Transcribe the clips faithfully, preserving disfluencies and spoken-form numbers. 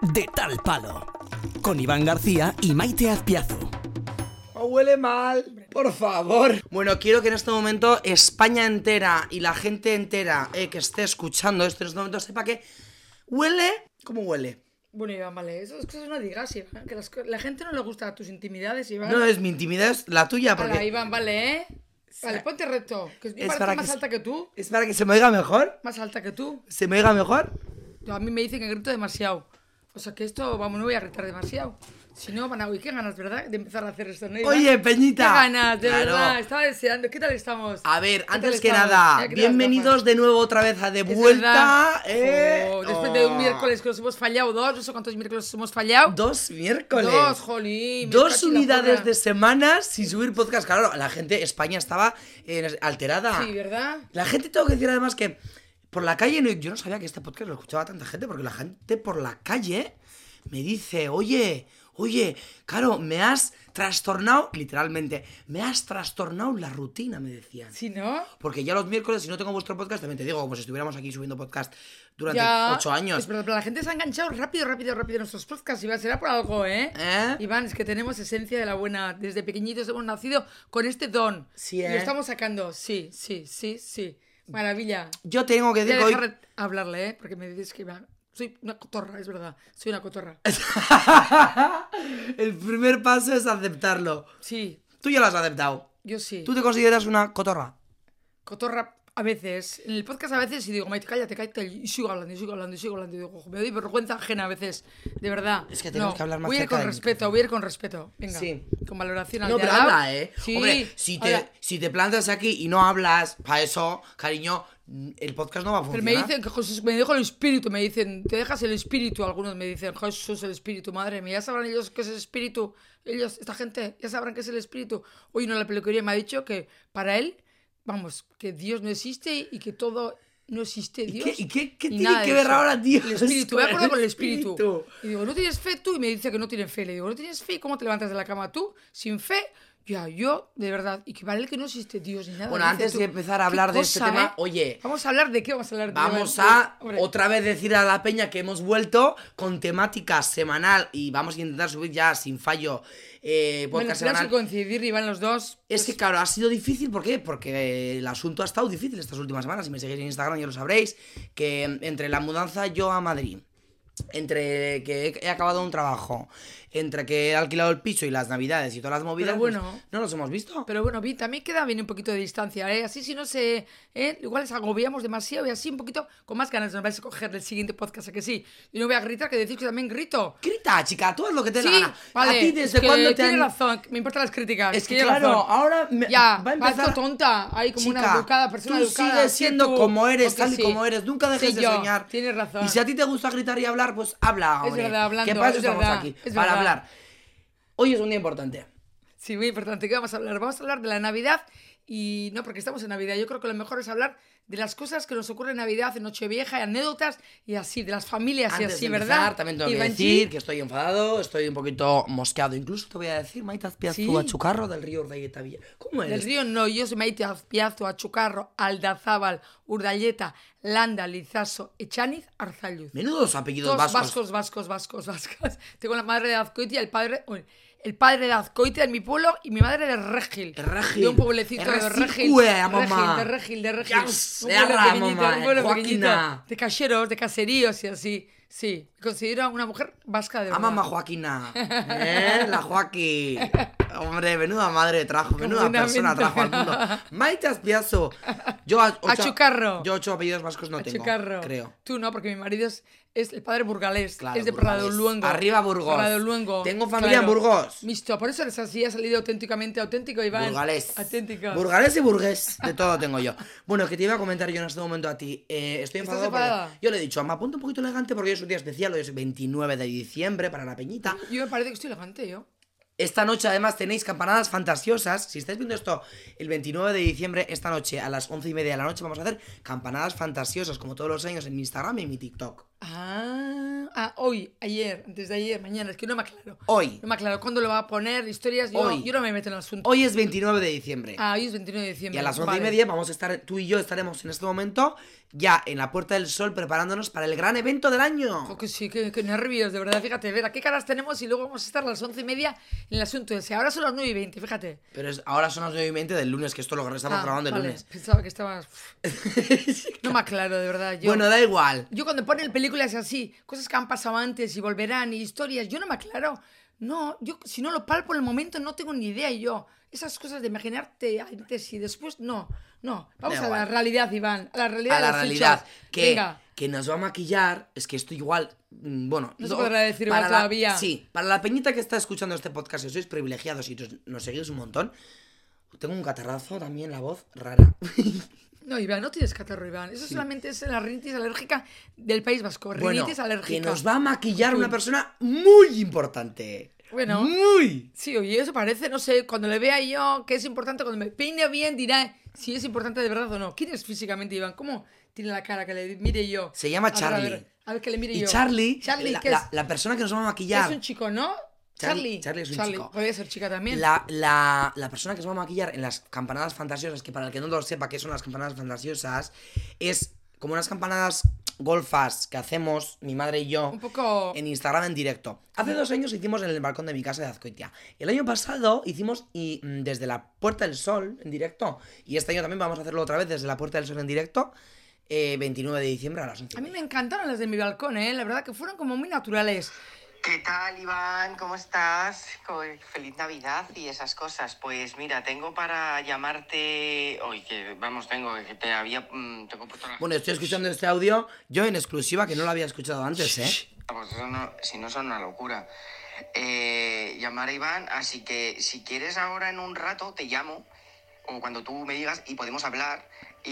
De Tal Palo, con Iván García y Maite Azpiazu. Oh, huele mal, por favor. Bueno, quiero que en este momento España entera y la gente entera eh, que esté escuchando esto en este momento sepa que huele... ¿Cómo huele? Bueno, Iván, vale, esas cosas no digas, Iván, que las, la gente no le gusta tus intimidades, Iván. No, es mi intimidad, es la tuya, porque... Hala, Iván, vale, ¿eh? Vale, ponte recto, que yo Es parezco para más que alta que tú. ¿Es para que se me oiga mejor? Más alta que tú. ¿Se me oiga mejor? A mí me dicen que grito demasiado. O sea que esto, vamos, no voy a gritar demasiado. Si no, van a... Uy, qué ganas, ¿verdad? De empezar a hacer esto, ¿no, Iván? Oye, Peñita. Qué ganas, de Claro. verdad. Estaba deseando. ¿Qué tal estamos? A ver, ¿Qué tal antes que estamos? nada, Mira, quita las bienvenidos gafas. de nuevo otra vez a De Es Vuelta. verdad. eh. Oh, después de un Oh. miércoles que nos hemos fallado, dos, no sé cuántos miércoles hemos fallado. Dos miércoles. Dos, jolín. me Dos cacho en la unidades porra. de semanas sin subir podcast. Claro, la gente, España estaba eh, alterada. Sí, ¿verdad? La gente, tengo que decir además que por la calle, no- yo no sabía que este podcast lo escuchaba tanta gente, porque la gente por la calle me dice, oye, oye, claro, me has trastornado, literalmente, me has trastornado la rutina, me decían. Sí, ¿no? Porque ya los miércoles, si no tengo vuestro podcast, también te digo, como si estuviéramos aquí subiendo podcast durante Ya. ocho años. Es verdad, pero la gente se ha enganchado rápido, rápido, rápido en nuestros podcasts. Iván, será por algo, ¿eh? ¿Eh? Iván, es que tenemos esencia de la buena. Desde pequeñitos hemos nacido con este don. Sí, Y ¿eh? lo estamos sacando. Sí, sí, sí, sí. Maravilla. Yo tengo que Voy a decir que hoy... dejar de hablarle, ¿eh? Porque me dices que Iván... Soy una cotorra, es verdad. Soy una cotorra. El primer paso es aceptarlo. Sí, Tú ya lo has aceptado. yo sí. ¿Tú te consideras una cotorra? Cotorra a veces. En el podcast a veces y digo, Maite, cállate, cállate. Y sigo hablando, y sigo hablando, y sigo hablando. Y digo, "Ojo, me doy vergüenza ajena a veces. De verdad. Es que tenemos No, que hablar más Voy a ir cerca con del respeto, micrófono. voy a ir con respeto. Venga. Sí. Con valoración al No, de pero al lado. habla, ¿eh? Sí. Hombre, si te, Ahora, si te plantas aquí y no hablas, para eso, cariño, el podcast no va a pero funcionar. me dicen que Jesús, me dejo el espíritu, me dicen, te dejas el espíritu. Algunos me dicen, Jesús, el espíritu, madre mía, ya sabrán ellos qué es el espíritu. Ellos, esta gente, ya sabrán qué es el espíritu. Hoy uno en la peluquería me ha dicho que para él, vamos, que Dios no existe y que todo no existe ¿Y Dios. qué, y qué- qué ni tiene nada de que ver eso. ahora, Dios? El espíritu, me con acuerdo el con el espíritu. espíritu? Y digo, ¿no tienes fe tú? Y me dice que no tiene fe. Le digo, ¿no tienes fe? ¿Cómo te levantas de la cama tú? Sin fe. Ya, yo, de verdad. Y que para él que no existe Dios ni nada. Bueno, Dice antes tú, de empezar a qué hablar de este cosa, tema, ¿eh? oye, Vamos a hablar de qué vamos a hablar. de- vamos de- a hombre, otra vez decir a la peña que hemos vuelto con temática semanal y vamos a intentar subir ya sin fallo eh, Bueno, podcast tenemos semanal. que coincidir y van los dos. Es pues, que claro, ha sido difícil, ¿por qué? Porque el asunto ha estado difícil estas últimas semanas. Si me seguís en Instagram ya lo sabréis, que entre la mudanza yo a Madrid, entre que he, he acabado un trabajo, entre que he alquilado el piso y las navidades y todas las movidas, Pero bueno. pues, no nos hemos visto. Pero bueno, vi, también queda bien un poquito de distancia, ¿eh? Así si no se... ¿eh? Igual les agobiamos demasiado y así un poquito con más ganas nos vais a coger el siguiente podcast, ¿a que sí? Y no voy a gritar, que decís que también grito. Grita, chica, tú haz lo que te dé Sí, la gana. vale, ¿A ti es desde que cuándo te tiene han... razón, me importan las críticas. Es que tiene claro, razón. ahora me- Ya, va a empezar... parezco tonta, ahí como Chica, una educada, persona tú educada. sigues sí, siendo tú, como eres, porque tal y sí. como eres. Nunca dejes Sí, de yo, soñar. Tienes razón. Y si a ti te gusta gritar y hablar, pues habla, Es hombre. verdad, hablando, Que para eso es estamos verdad, aquí, es para verdad. hablar. Hoy es un día importante. Sí, muy importante. ¿Qué vamos a hablar? Vamos a hablar de la Navidad y no porque estamos en Navidad. Yo creo que lo mejor es hablar de las cosas que nos ocurren en Navidad, en Nochevieja, y anécdotas y así, de las familias Antes y así, de empezar, ¿verdad? también tengo que Ivanchi, decir que estoy enfadado, estoy un poquito mosqueado. Incluso te voy a decir, Maite Azpiazu, Sí. a Chucarro del río Urdaieta Villa. ¿Cómo Del eres? río no, yo soy Maite Azpiazu, Achucarro, Aldazábal, Urdalleta, Landa, Lizaso, Echaniz, Arzalluz. Menudos apellidos Todos vascos. vascos, vascos, vascos, vascos. Tengo la madre de Azcoitia, el padre... uy, el padre de Azcoitia en mi pueblo y mi madre de Regil. De Regil. De un pueblecito de Regil, Regil. güey, mamá. Regil, de Regil, de Regil. Ya Un se pueblo arra, pequeñito, mamá, un pueblo Joaquina. pequeñito. De caseros, de caseríos y así. Sí, me considero una mujer vasca de A verdad. mamá Joaquina. ¿Eh? La Joaquín. Hombre, menuda madre trajo, menuda Completamente. persona trajo al mundo. Maite Azpiazu. Yo a ocho, Achucarro. Yo ocho apellidos vascos no tengo, Achucarro. creo. Tú no, porque mi marido es, es el padre burgalés. Claro, es de Burgalés. Pradoluengo. Arriba Burgos. Pradoluengo. Tengo familia en Burgos. Visto, por eso eres así, ha salido auténticamente auténtico, Iván. Burgalés. Auténtico. Burgalés y burgués. De todo tengo yo. Bueno, que te iba a comentar yo en este momento a ti. Eh, estoy ¿Estás enfadado porque enfadada? yo le he dicho, me apunto un poquito elegante porque hoy es un día especial, hoy es veintinueve de diciembre para la peñita. Yo me parece que estoy elegante, yo. Esta noche además tenéis campanadas fantasiosas. Si estáis viendo esto el veintinueve de diciembre, esta noche a las once y media de la noche vamos a hacer campanadas fantasiosas como todos los años en mi Instagram y en mi TikTok. Ah, ah, hoy, ayer, antes de ayer, mañana, es que no me aclaro. Hoy. No me aclaro cuándo lo va a poner, historias, yo, Hoy. yo no me meto en el asunto. Hoy es veintinueve de diciembre. Ah, hoy es veintinueve de diciembre. Y a las once vale. y media vamos a estar, tú y yo estaremos en este momento ya en la Puerta del Sol preparándonos para el gran evento del año. Oh, que sí, que, que nervios, de verdad, fíjate, ver a qué caras tenemos y luego vamos a estar a las once y media en el asunto ese. Ahora son las nueve y veinte, fíjate. Pero es, ahora son las nueve y veinte del lunes, que esto lo estamos Ah, grabando el vale, lunes. pensaba que estabas... No me aclaro, de verdad. Yo... Bueno, da igual. Yo cuando ponen películas así, cosas que han pasado antes y volverán y historias, yo no me aclaro. No, yo si no lo palpo en el momento no tengo ni idea yo. Esas cosas de imaginarte antes y después, no, no. Vamos Da a la igual. realidad, Iván, a la realidad A de la los realidad. hechos. Que, Venga, que nos va a maquillar. Es que esto igual. mm, Bueno, No se podrá decir para igual la- todavía. Sí, para la peñita que está escuchando este podcast, si sois privilegiados y nos, nos seguís un montón, tengo un catarrazo también, la voz rara. no, Iván, no tienes catarro, Iván. Eso solamente es la rinitis alérgica del País Vasco. Bueno, Rinitis alérgica. que nos va a maquillar Tú. una persona muy importante. Bueno. Muy. Sí, oye, eso parece, no sé, cuando le vea yo que es importante, cuando me peine bien, dirá si es importante de verdad o no. ¿Quién es físicamente, Iván? ¿Cómo tiene la cara que le mire yo? Se llama A ver, Charlie. A ver, a ver que le mire Y yo. Charlie, Charlie, la, ¿qué la- es? la persona que nos va a maquillar. Es un chico, ¿no? Charlie- Charlie. Charlie es un chico. Podría ser chica también. La, la, la persona que se va a maquillar en las campanadas fantasiosas, que para el que no lo sepa qué son las campanadas fantasiosas, es como unas campanadas golfas que hacemos mi madre y yo Un poco... en Instagram en directo. Hace dos años hicimos en el balcón de mi casa de Azcoitia. El año pasado hicimos y, mm, desde la Puerta del Sol en directo. Y este año también vamos a hacerlo otra vez desde la Puerta del Sol en directo. eh, veintinueve de diciembre a las once. A mí me encantaron las de mi balcón, ¿eh? La verdad que fueron como muy naturales. ¿Qué tal, Iván? ¿Cómo estás? Co- Feliz Navidad y esas cosas. Pues mira, tengo para llamarte hoy, que vamos, tengo, que te había... mm, tengo puesto la... Bueno, estoy escuchando este audio yo en exclusiva, que no lo había escuchado antes, ¿eh? Vamos, eso no, si no son una locura. Eh, llamar a Iván, así que si quieres ahora en un rato te llamo, o cuando tú me digas, y podemos hablar,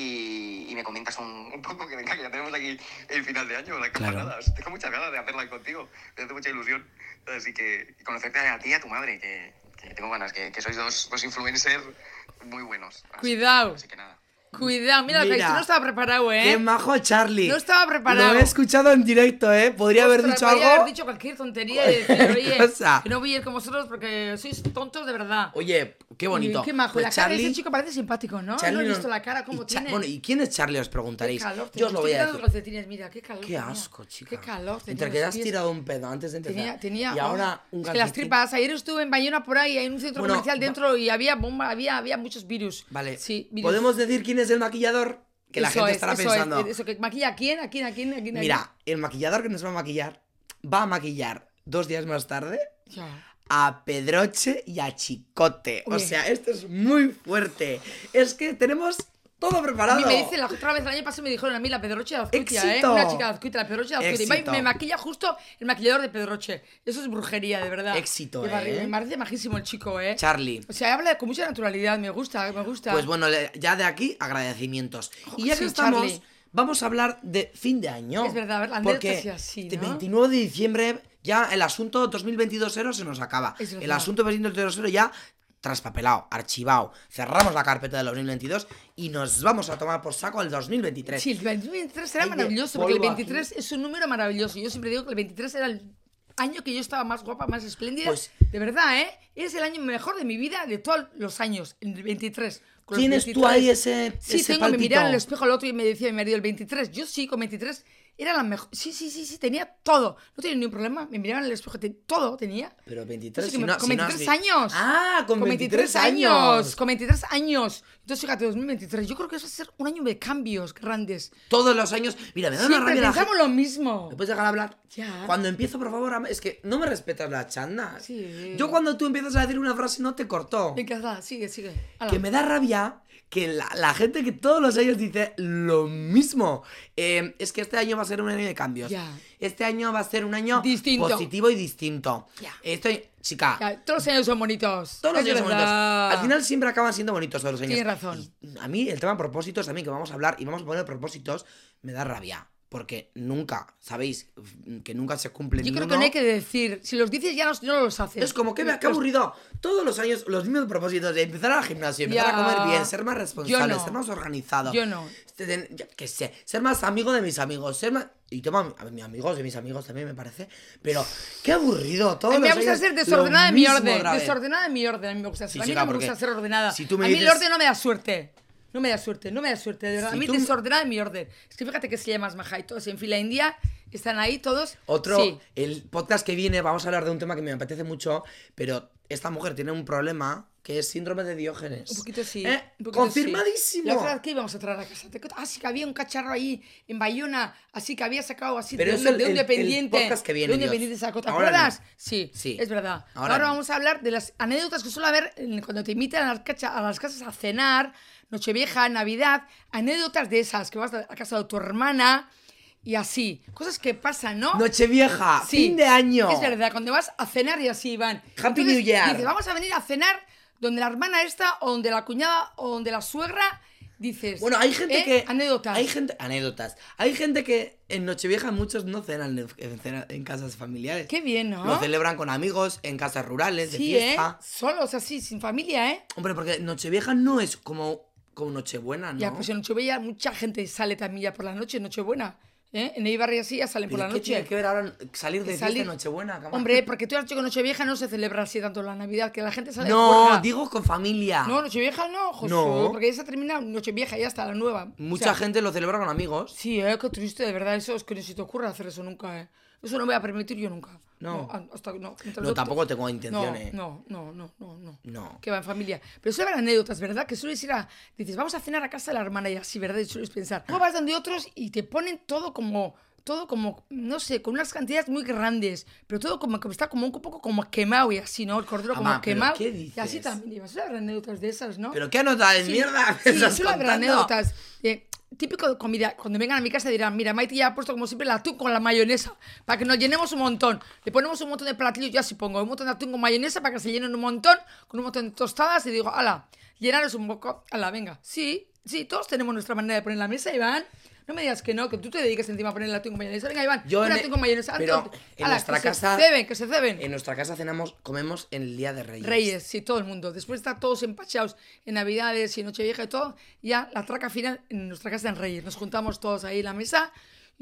y, y me comentas un, un poco, que venga, que ya tenemos aquí el final de año, las Claro. campanadas. Tengo muchas ganas de hacerla contigo, me hace mucha ilusión. Así que y conocerte a ti y a tu madre, que, que tengo ganas, que, que sois dos, dos influencers muy buenos. Así- Cuidado. Así que nada. Cuidado, mira, Mira. que esto no estaba preparado, ¿eh? ¡Qué majo, Charlie! No estaba preparado. Lo he escuchado en directo, ¿eh? Podría haber Ostras, dicho podría algo. haber dicho cualquier tontería y decir, oye, cosa. que no voy a ir con vosotros porque sois tontos de verdad. Oye, qué bonito. Y qué majo. Pues la cara de Charlie- ese chico parece simpático, ¿no? Charlie no he nos- visto la cara como y Cha- tiene. Bueno, ¿y quién es Charlie? Os Qué preguntaréis. calor. Yo os lo voy a Estoy decir. quitando los calcetines, mira, qué calor. Qué tenía. asco, chica. Qué calor. tenía Entre que los te has pies. tirado un pedo antes de empezar. Tenía, tenía. Y oh, ahora un es que las calcetín- tripas. Ayer estuve en Bayona por ahí, en un centro Bueno, comercial va- dentro y había bomba, había, había muchos virus. Vale. Sí, virus. ¿Podemos decir quién es el maquillador? Que la Eso gente es, estará eso pensando. Es, eso, que maquilla a quién, a quién, a quién, a quién. a Mira, el maquillador que nos va a maquillar va a maquillar dos días más tarde quién. Ya. a Pedroche y a Chicote. O Uy. sea, esto es muy fuerte. Es que tenemos todo preparado. A mí me dicen, la otra vez el año pasado me dijeron a mí la Pedroche de Azcuitia, ¿eh? ¡Éxito! Una chica de Azcuitia, la Pedroche de Azcuitia. Y va y ¡Éxito! me maquilla justo el maquillador de Pedroche. Eso es brujería, de verdad. Éxito, Y me- ¿eh? Me parece majísimo el chico, ¿eh? Charlie. O sea, habla con mucha naturalidad, me gusta, me gusta. Pues bueno, le- ya de aquí, agradecimientos. Y ya que sí, estamos, Charlie. vamos a hablar de fin de año. Es verdad, a ver, la Porque anécdota es así, este ¿no? veintinueve de diciembre ya el asunto dos mil veintidós cero se nos acaba. Es El verdad. asunto dos mil veintidós cero ya traspapelado, archivado. Cerramos la carpeta del dos mil veintidós y nos vamos a tomar por saco el dos mil veintitrés. Sí, el veintitrés será Hay de maravilloso, porque el polvo veintitrés es un número maravilloso. Yo siempre digo que el veintitrés era el año que yo estaba más guapa, más espléndida. Pues- de verdad, ¿eh? Es el año mejor de mi vida de todos los años, el veintitrés. Con los ¿Tienes tú veintitrés. ahí ese, Sí, ese tengo, me palpito? miraba en el espejo el otro y me decía mi marido, el veintitrés. Yo sí, con veintitrés era la mejor. Sí, sí, sí, sí, tenía todo. No tenía ningún problema. Me miraba en el espejo, te- todo tenía. Pero veintitrés, Sí, si que me- no, con si no has veintitrés vi- años. Ah, con, Con veintitrés, años. Con veintitrés años. Entonces, fíjate, dos mil veintitrés. Yo creo que eso va a ser un año de cambios grandes. Todos los años. Mira, me da una Siempre rabia la pensamos gente- lo mismo. ¿Me puedes dejar hablar? Ya. Cuando empiezo, por favor, am- es que no me respetas la chanda. Sí. Yo cuando tú empiezas a decir una frase no te corto. Venga, va, sigue, sigue. Hala. Que me da rabia que la, la gente que todos los años dice lo mismo. Eh, es que este año va a ser un año de cambios. Ya. Este año va a ser un año Distinto. positivo y distinto. Ya. Estoy, chica, Ya, todos los años son bonitos. todos los Es años son bonitos. verdad. Al final siempre acaban siendo bonitos todos los años. Tienes razón. Y a mí el tema propósitos también, que vamos a hablar y vamos a poner propósitos, me da rabia. porque nunca, ¿sabéis? Que nunca se cumple Yo ni creo uno. que no hay que decir. Si los dices ya no, no los haces. Es como que me qué aburrido. Todos los años los mismos propósitos de empezar al gimnasio, empezar Ya. a comer bien, ser más responsable, Yo no. ser más organizado. Yo no. Ten- yo qué sé, ser más amigo de mis amigos, ser más... Y tengo a, mi- a mis amigos, de mis amigos también me parece. Pero qué aburrido. Todos A mí me los gusta años ser lo desordenada en mi mismo orden. otra vez. Desordenada en mi orden. A mí me gusta ser. Sí, a mí chica, no me porque gusta ser ordenada. si tú me a mí dices- el orden no me da suerte. No me da suerte, no me da suerte, de verdad. Si a mí tú- desordenada en mi orden. Es que fíjate que se llama Maja y todos en fila india están ahí todos. Otro, Sí. el podcast que viene, vamos a hablar de un tema que me apetece mucho, pero esta mujer tiene un problema que es síndrome de Diógenes. Un poquito sí. ¿Eh? un poquito Confirmadísimo. sí. La otra vez que íbamos a traer a casa. ¿Te acuerdas? Ah, sí que había un cacharro ahí en Bayona, así que había sacado así Pero de, es un, el- de un el- el dependiente. podcast que viene, de un Dios. dependiente sacó. ¿Te Ahora acuerdas? no. Sí, Sí. es verdad. Ahora Ahora no. vamos a hablar de las anécdotas que suele haber en- cuando te invitan a las, cacha- a las casas a cenar, Nochevieja, Navidad, anécdotas de esas, que vas a a casa de tu hermana y así. Cosas que pasan, ¿no? Nochevieja, Sí, fin de año. Es verdad, cuando vas a cenar y así van. Happy New Year. Dices, vamos a venir a cenar donde la hermana esta, o donde la cuñada, o donde la suegra. Dices. Bueno, hay gente ¿eh? que... Anécdotas. Hay gente... Anécdotas. Hay gente que en Nochevieja muchos no cenan en, en cena- en casas familiares. Qué bien, ¿no? Lo celebran con amigos, en casas rurales, de Sí, ¿eh? fiesta. Solos, así, sin familia, ¿eh? Hombre, porque Nochevieja no es como, como Nochebuena, ¿no? Ya, pues en Nochebuena mucha gente sale también ya por la noche, Nochebuena. ¿Eh? En Eibar y así ya salen por ¿Pero la qué noche. tiene que ver ahora salir de fiesta Salir- en Nochebuena? Cama? Hombre, porque tú has dicho que Nochevieja no se celebra así tanto la Navidad, que la gente sale de No, juerga. digo con familia. No, Nochevieja no, Josu, No. porque ya se ha terminado Nochevieja, ya está la nueva. Mucha O sea, gente lo celebra con amigos. Sí, eh, qué triste, de verdad, eso es que ni se te ocurre hacer eso nunca, eh. Eso no voy a permitir yo nunca. No. a- hasta que no. mientras No, yo- tampoco tengo intención, no, eh. No, no, no, no, no. No. Que va en familia. Pero suele haber anécdotas, ¿verdad? Que sueles ir a... Dices, vamos a cenar a casa de la hermana y así, ¿verdad? Y sueles pensar. Luego vas donde otros y te ponen todo como... Todo como, no sé, con unas cantidades muy grandes, pero todo como que está como un poco como quemado y así, ¿no? El cordero como Ama, ¿pero quemado. qué Y así dices? también. Suele haber anécdotas de esas, ¿no? ¿Pero qué anotas? Sí, ¡Mierda! Sí, ¿Me estás suele haber contando? anécdotas. Eh, típico de comida. Cuando vengan a mi casa dirán, mira, Maite ya ha puesto como siempre el atún con la mayonesa, para que nos llenemos un montón. Le ponemos un montón de platillos, yo así pongo un montón de atún con mayonesa para que se llenen un montón, con un montón de tostadas, y digo, ala, llenaros un poco, ala, venga. Sí, sí, todos tenemos nuestra manera de poner la mesa, Iván. No me digas que no, que tú te dediques encima a poner el atún con mayonesa. Venga, Iván, Yo pon en- atún con mayonesa. pero Antes- en ala, nuestra que casa- Se ceben, que se ceben. En nuestra casa cenamos, comemos en el Día de Reyes. Reyes, sí, todo el mundo. Después de estar todos empachados en Navidades y Nochevieja y todo, ya la traca final en nuestra casa en Reyes. Nos juntamos todos ahí en la mesa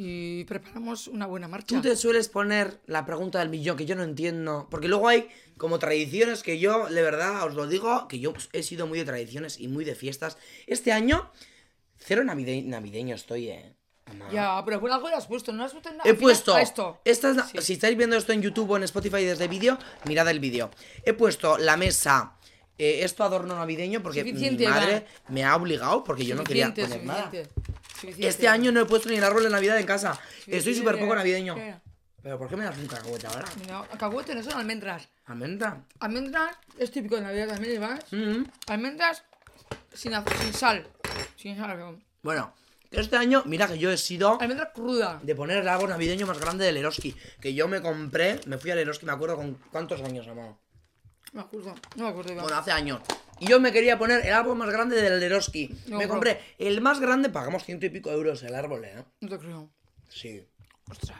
y preparamos una buena marcha. Tú te sueles poner la pregunta del millón, que yo no entiendo. Porque luego hay como tradiciones que yo, de verdad, os lo digo, que yo he sido muy de tradiciones y muy de fiestas. Este año, cero navide- navideño estoy, eh. Mamá. Ya, pero bueno, algo le has puesto, ¿no has puesto nada? He puesto. A esto. Esta es la- Sí. Si estáis viendo esto en YouTube o en Spotify desde vídeo, mirad el vídeo. He puesto la mesa, eh, esto adorno navideño, porque Suficiente, mi madre Iván. me ha obligado, porque yo no quería Suficiente, poner nada. suficiente, suficiente. Este año no he puesto ni el árbol de Navidad en casa. Estoy Suficiente. súper poco navideño. ¿Qué? ¿Pero por qué me das un cacahuete ahora? No, cacahuete no son almendras. ¿Almendra? Almendras es típico de Navidad también, Iván. Mm. Almendras sin, az- sin sal. Sin sal. Bueno, este año, mira que yo he sido Almendra cruda. de poner el árbol navideño más grande del Eroski. Que yo me compré, me fui al Eroski, me acuerdo con cuántos años, amor. No me acuerdo, no me acuerdo, Iván. Bueno, hace años. Y yo me quería poner el árbol más grande del Eroski. No, me bro. compré el más grande, pagamos ciento y pico euros el árbol, ¿eh? No te creo. Sí. Ostras.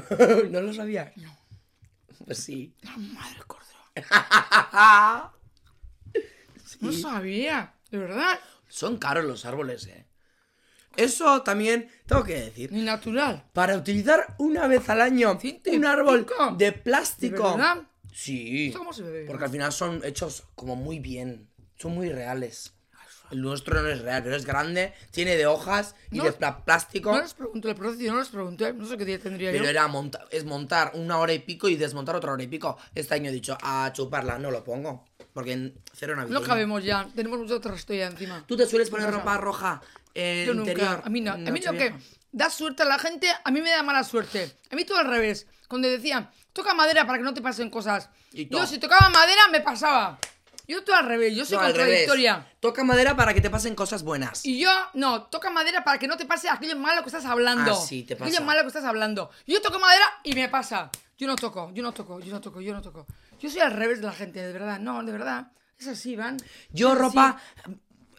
¿No lo sabías? No. Pues sí. La madre cordero. No sabía. De verdad. Son caros los árboles, ¿eh? Eso también tengo que decir. Ni natural. Para utilizar una vez al año Ciento y un árbol pico. de plástico. ¿De verdad? Sí. ¿Esto cómo se bebe? Porque al final son hechos como muy bien. Son muy reales. El nuestro no es real, pero es grande, tiene de hojas y No- de pla- plástico. No les pregunto el precio, no les pregunté. No sé qué día tendría Pero yo. era monta- es montar una hora y pico y desmontar otra hora y pico. Este año he dicho, a chuparla, no lo pongo. Porque en cero navideño. No cabemos ya. Tenemos mucho trasto ya encima. ¿Tú te sueles poner Cosa. ropa roja eh, Yo interior? nunca. A mí no. A mí lo Nochevieja? que da suerte a la gente, a mí me da mala suerte. A mí todo al revés. Cuando decían, toca madera para que no te pasen cosas. Y todo. Yo si tocaba madera, me pasaba. Yo todo al revés. Yo soy No, al revés. contradictoria. Toca madera para que te pasen cosas buenas. Y yo, no, toca madera para que no te pase aquello malo que estás hablando. Ah, sí, te pasa. Aquello malo que estás hablando. Yo toco madera y me pasa. Yo no toco, yo no toco, yo no toco, yo no toco. Yo soy al revés de la gente, de verdad. No, de verdad. Es así, Iván. Yo Es así. ropa...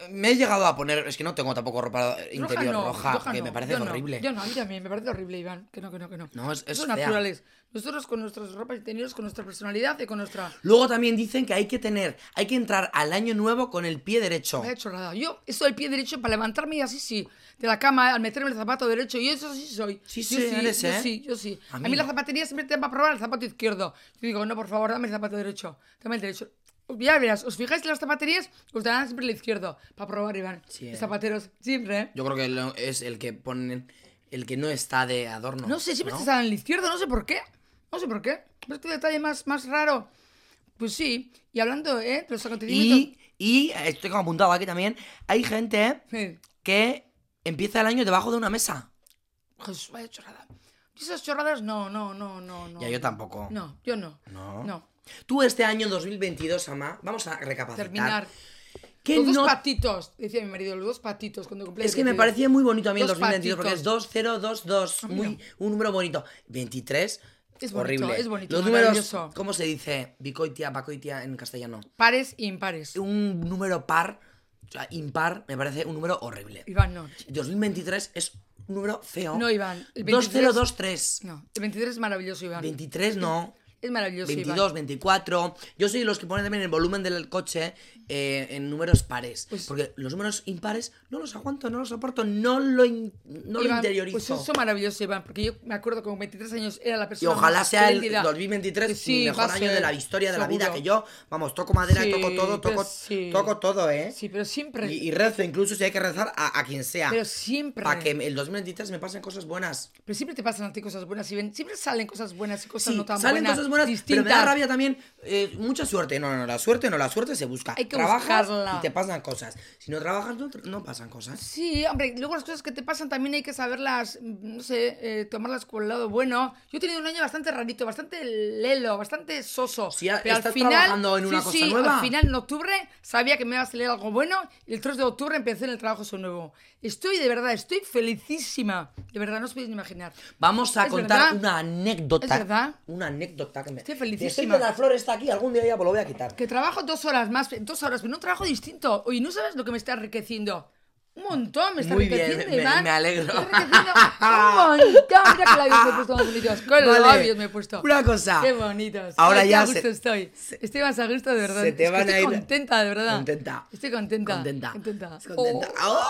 me he llegado a poner, es que no tengo tampoco ropa interior no, roja, roja que no, me parece yo no, horrible. Yo no, a mí también me parece horrible, Iván. Que no, que no, que no. No, es- es Son fea. naturales. Nosotros con nuestras ropas interiores, con nuestra personalidad y con nuestra... Luego también dicen que hay que tener, hay que entrar al año nuevo con el pie derecho. Vaya chorrada. Yo, eso del pie derecho, para levantarme y así sí, de la cama, al meterme el zapato derecho, yo eso sí soy. Sí, yo sí, eres, yo ¿eh? sí, yo sí. A A mí mí, no. la zapatería siempre te va a probar el zapato izquierdo. Yo digo, no, por favor, dame el zapato derecho. Dame el derecho. Ya verás, os fijáis que las zapaterías os darán siempre el izquierdo para probar, Iván. Sí, Los ¿eh? zapateros, siempre, ¿eh? Yo creo que lo- es el que ponen, el que no está de adorno. No sé, siempre ¿no? te salen el izquierdo, no sé por qué. No sé por qué. ¿Ves este detalle más, más raro? Pues sí. Y hablando, ¿eh? De los acontecimientos... Y, y eh, estoy como apuntado aquí también, hay gente Sí. que empieza el año debajo de una mesa. Jesús, vaya chorrada. Y esas chorradas, no, no, no, no, no. Ya yo tampoco. No, yo no. No. No. Tú este año dos mil veintidós, Ama, vamos a recapacitar. Terminar. ¿Qué Los dos no- patitos, decía mi marido, los dos patitos cuando cumplí Es que me veintidós. parecía muy bonito a mí el Dos dos mil veintidós porque es patitos. dos cero dos dos, Ah, muy, mira. un número bonito. veintitrés, Es bonito, horrible. es bonito, Los números, maravilloso. ¿cómo se dice? Bicoitia, bacoitia en castellano. Pares e impares. Un número par, o sea, impar, me parece un número horrible. Iván, no. dos mil veintitrés es un número feo. No, Iván. El dos cero veintitrés dos tres. No, el veintitrés es maravilloso, Iván. veintitrés no. Es maravilloso, veintidós, Iván. veinticuatro. Yo soy de los que ponen también el volumen del coche eh, en números pares. Pues- porque los números impares no los aguanto, no los soporto, no lo, in- no lo Iván, interiorizo. Pues eso es maravilloso, Iván, porque yo me acuerdo que con veintitrés años era la Y persona ojalá más sea el espléndida. dos mil veintitrés Sí, mi mejor va a año ser, de la historia de la vida. seguro. Que yo, vamos, toco madera, Sí, toco todo, pero toco, sí. toco todo, ¿eh? Sí, pero siempre... Y, y rezo, incluso si hay que rezar a, a quien sea. Pero siempre... Para que el dos mil veintitrés me pasen cosas buenas. Pero siempre te pasan a ti cosas buenas, Iván. Siempre salen cosas buenas y cosas Sí, no tan salen buenas. cosas buenas, distintas. pero me da rabia también eh, mucha suerte. No, no, no, la suerte no, la suerte se busca. Hay que Trabajas buscarla. y te pasan cosas. Si no trabajas, no, no pasan cosas. Sí, hombre, luego las cosas que te pasan también hay que saberlas, mm, no sé, eh, tomarlas con el lado bueno. Yo he tenido un año bastante rarito, bastante lelo, bastante soso. Sí, pero estás trabajando en una sí, cosa sí, nueva. al final en octubre sabía que me iba a salir algo bueno y el tres de octubre empecé en el trabajo eso nuevo. Estoy, de verdad, estoy felicísima. De verdad, no os podéis ni imaginar. Vamos a ¿Es contar verdad? una anécdota. ¿Es verdad? Una anécdota que me. Estoy Que felicísima. de la flor está aquí, algún día ya pues lo voy a quitar. Que trabajo dos horas más, dos horas, pero no trabajo distinto. Oye, ¿no sabes lo que me está enriqueciendo? Un montón me está Muy bien, enriqueciendo, me- Iván. me alegro. Me está enriqueciendo un montón. Mira qué labios me he puesto más bonitos. Qué Vale, labios me he puesto. una cosa. Qué bonitos. Ahora Ay, ya qué a gusto se- estoy. Estoy más a gusto, de verdad. se te Es que van estoy a ir- contenta, de verdad. Contenta. Estoy contenta. Contenta. Contenta. Contenta.